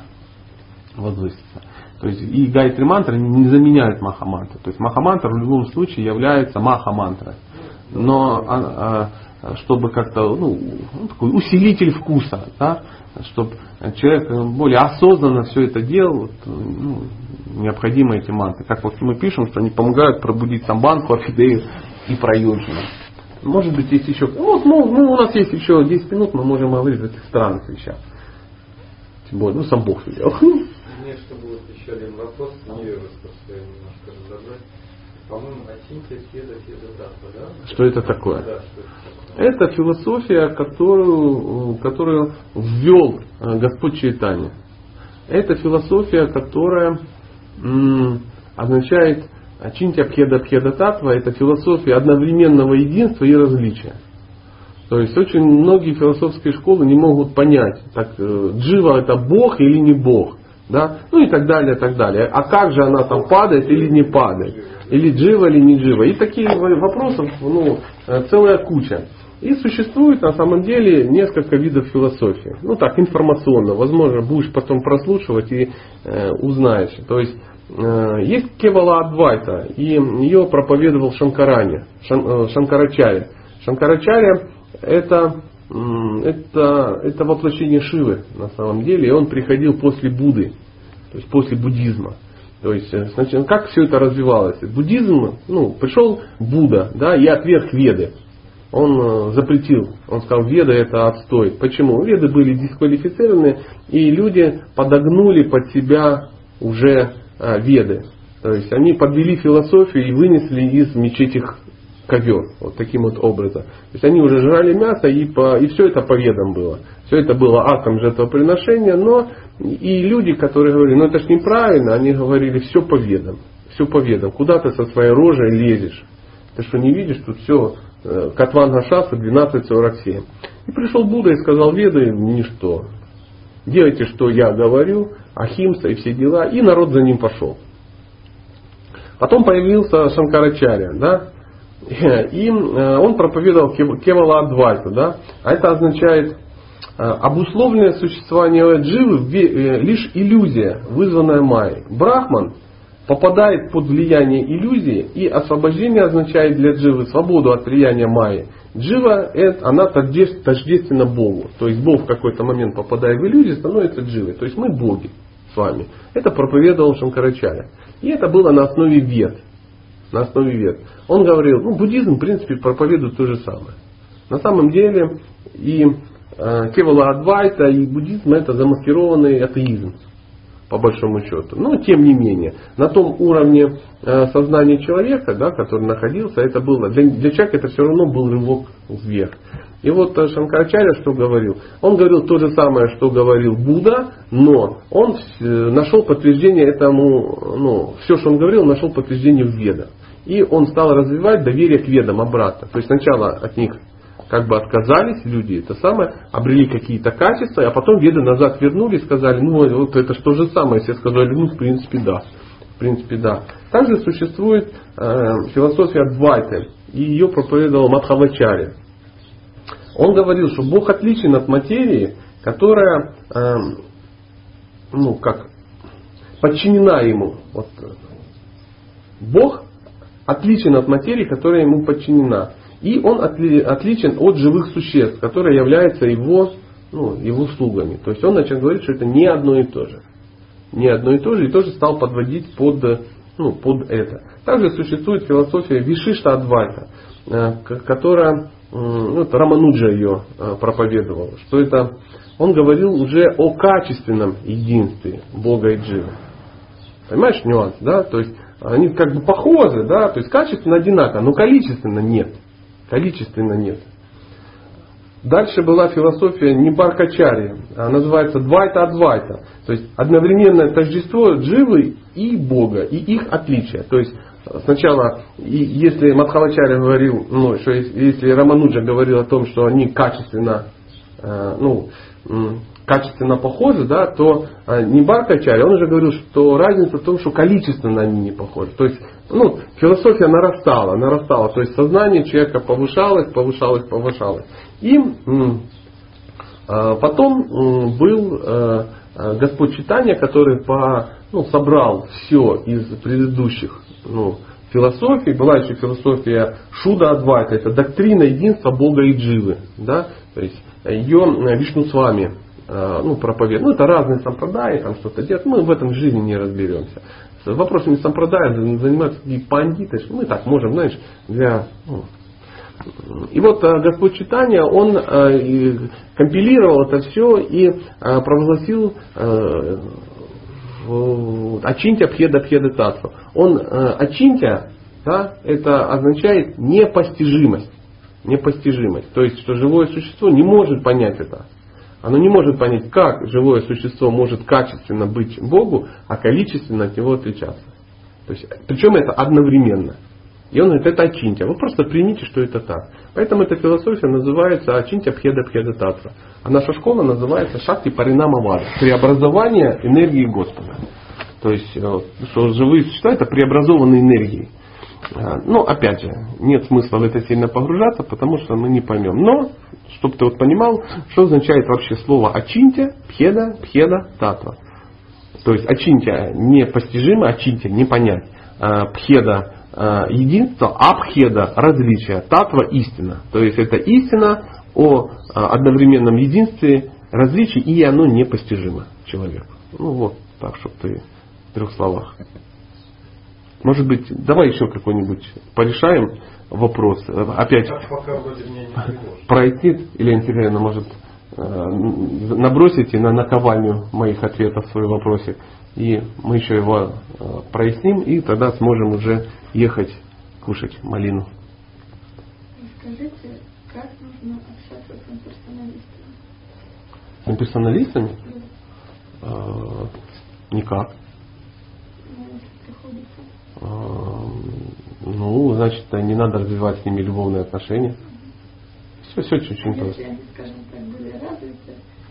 То есть и Гайатри мантра не заменяет Маха-мантру. То есть Маха-мантра в любом случае является Маха-мантрой. Но чтобы как-то такой усилитель вкуса, да, чтобы человек более осознанно все это делал, необходимы эти мантры. Как мы пишем, что они помогают пробудить самбанку, орхидею и проёджину. Может быть, есть еще... у нас есть еще 10 минут, мы можем говорить о этих странных вещах. Тем более, сам Бог велел.
Мне, чтобы еще один вопрос, не распространение немножко разобрать. По-моему, Ачинтья Хеда Татва, да?
Что это такое?
Да, что это такое?
Это философия, которую ввел Господь Чайтанья. Это философия, которая означает Ачинтья Бхеда Татва, это философия одновременного единства и различия. То есть очень многие философские школы не могут понять, джива это Бог или не Бог. Да? И так далее, и так далее. А как же она там падает или не падает? Или джива, или не джива? И таких вопросов целая куча. И существует на самом деле несколько видов философии. Информационно. Возможно, будешь потом прослушивать и узнаешь. То есть есть Кевала Адвайта, и ее проповедовал Шанкарачарья. Шанкарачарья это воплощение Шивы на самом деле, и он приходил после Будды, то есть после буддизма. То есть, значит, как все это развивалось? Буддизм, пришел Будда, да, и отверг Веды. Он запретил, он сказал, Веда это отстой. Почему? Веды были дисквалифицированы, и люди подогнули под себя уже Веды. То есть они подвели философию и вынесли из мечети ковер. Вот таким вот образом. То есть они уже жрали мясо, и все это по ведам было. Все это было актом жертвоприношения, но и люди, которые говорили, это ж неправильно, они говорили, все по ведам. Все по ведам. Куда ты со своей рожей лезешь? Ты что, не видишь, тут все Катванга Шастра 12.47. И пришел Будда и сказал, веды ничто. Делайте, что я говорю, ахимса и все дела. И народ за ним пошел. Потом появился Шанкарачарья, да? И он проповедовал Кевала Адвайту, да? А это означает обусловленное существование дживы лишь иллюзия, вызванная майей. Брахман попадает под влияние иллюзии, и освобождение означает для дживы свободу от влияния майи. Джива, она тождественна Богу. То есть Бог в какой-то момент, попадая в иллюзию, становится дживой. То есть мы боги с вами. Это проповедовал Шанкарачарья. И это было на основе вед. На основе вед. Он говорил, буддизм в принципе проповедует то же самое. На самом деле и Кевала Адвайта, и буддизм это замаскированный атеизм. По большому счету. Но тем не менее, на том уровне сознания человека, да, который находился, это было, для человека это все равно был рывок вверх. И вот Шанкарачарья что говорил? Он говорил то же самое, что говорил Будда, но он нашел подтверждение этому, все, что он говорил, нашел подтверждение в Ведах. И он стал развивать доверие к Ведам обратно. То есть сначала от них как бы отказались люди, это самое, обрели какие-то качества, а потом веды назад вернули и сказали, ну вот это что же самое, все сказали, ну в принципе да. В принципе, да. Также существует философия Адвайты, и ее проповедовал Мадхавачарья. Он говорил, что Бог отличен от материи, которая подчинена ему. Вот. Бог отличен от материи, которая ему подчинена. И он отличен от живых существ, которые являются его слугами. То есть он начал говорить, что это не одно и то же. Не одно и то же, и тоже стал подводить под это. Также существует философия Вишишта Адвайта, которая, Рамануджа ее проповедовал, что это, он говорил уже о качественном единстве Бога и Дживы. Понимаешь нюанс, да? То есть они как бы похожи, да, то есть качественно одинаково, но количественно нет. Количественно нет. Дальше была философия Нибаркачарьи, называется Двайта-Адвайта. То есть одновременное тождество Дживы и Бога, и их отличия. То есть сначала, если Мадхавачарья говорил, что если Рамануджа говорил о том, что они качественно похожи, да, то Нибаркачарья, он уже говорил, что разница в том, что количественно они не похожи. То есть философия нарастала. То есть сознание человека повышалось. И потом был Господь Чайтанья, который собрал все из предыдущих философий. Была еще философия Шуда Адвайта, это доктрина единства Бога и Дживы. Да? То есть ее Вишнусвами проповедует. Это разные сампрадаи, там что-то делают. Мы в этом в жизни не разберемся. Вопросами сампрадая занимаются такие пандиты, что мы так можем, знаешь, И вот Господь Чайтанья, он компилировал это все и провозгласил Ачинтя Пхеда Пхеда Татва. Он Ачинтя, да, это означает непостижимость. Непостижимость. То есть, что живое существо не может понять это. Оно не может понять, как живое существо может качественно быть Богу, а количественно от него отличаться. То есть, причем это одновременно. И он говорит, это Ачинтя. Вы просто примите, что это так. Поэтому эта философия называется Ачинтя Пхеда Пхеда Татва. А наша школа называется Шакти Паринама Вада. Преобразование энергии Господа. То есть, что живые существа это преобразованные энергии. Опять же, нет смысла в это сильно погружаться, потому что мы не поймем. Но, чтобы ты понимал, что означает вообще слово Ачинтя, Пхеда, Пхеда, Татва. То есть Ачинтя непостижимо, Ачинтя не понять. Пхеда единство, Абхеда различие, Татва истина. То есть это истина о одновременном единстве различий, и оно непостижимо человеку. Так, чтобы ты в 3 словах. Может быть, давай еще какой-нибудь порешаем вопрос. Опять пройти, или интересно, может набросите на наковальню моих ответов в свой вопросик. И мы еще его проясним, и тогда сможем уже ехать кушать малину.
Скажите, как нужно общаться с имперсоналистами?
С имперсоналистами? Никак. Значит, не надо развивать с ними любовные отношения. Все очень просто.
Если они, скажем так, были развиты,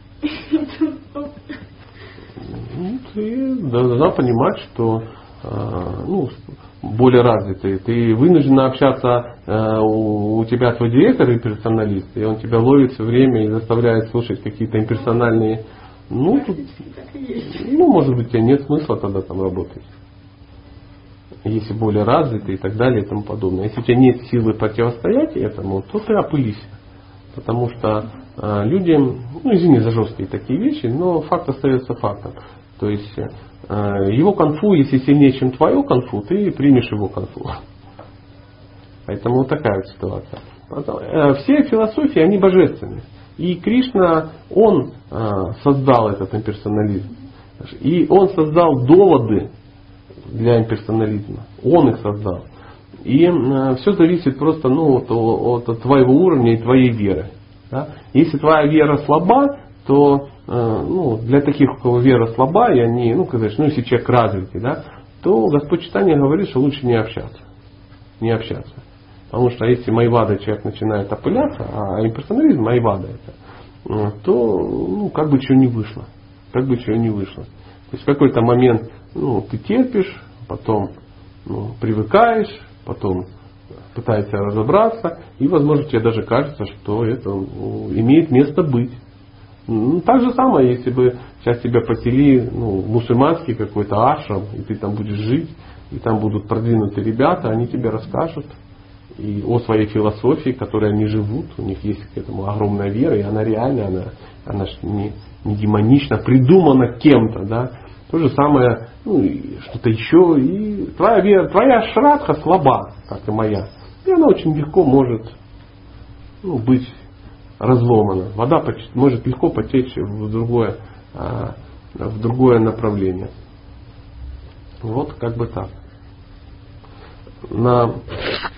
ты должна понимать, что более развитый. Ты вынуждена общаться, у тебя твой директор имперсоналист, и он тебя ловит все время и заставляет слушать какие-то имперсональные. Может быть, тебе нет смысла тогда там работать. Если более развитый и так далее и тому подобное. Если у тебя нет силы противостоять этому, то ты опылись. Потому что люди, извини за жесткие такие вещи, но факт остается фактом. То есть его конфу, если сильнее, чем твое конфу, ты примешь его конфу. Поэтому вот такая вот ситуация. Все философии, они божественные. И Кришна, он создал этот имперсонализм. И он создал доводы для имперсонализма. Он их создал. И все зависит просто от твоего уровня и твоей веры. Да? Если твоя вера слаба, то для таких, у кого вера слаба, и они, если человек развитый, да, то Господь Чайтанья говорит, что лучше не общаться. Не общаться. Потому что если майвада человек начинает опыляться, а имперсонализм айвада это, то как бы чего не вышло. Как бы чего не вышло. То есть в какой-то момент ты терпишь, потом привыкаешь, потом пытаешься разобраться, и, возможно, тебе даже кажется, что это имеет место быть. Так же самое, если бы сейчас тебя потели мусульманский какой-то ашрам, и ты там будешь жить, и там будут продвинутые ребята, они тебе расскажут и о своей философии, которой они живут, у них есть к этому огромная вера, и она реальная, она не демонична, придумана кем-то, да. То же самое, что-то еще, и твоя вера, твоя шрадха слаба, как и моя, и она очень легко может быть разломана. Вода может легко потечь в другое направление. Вот как бы так. На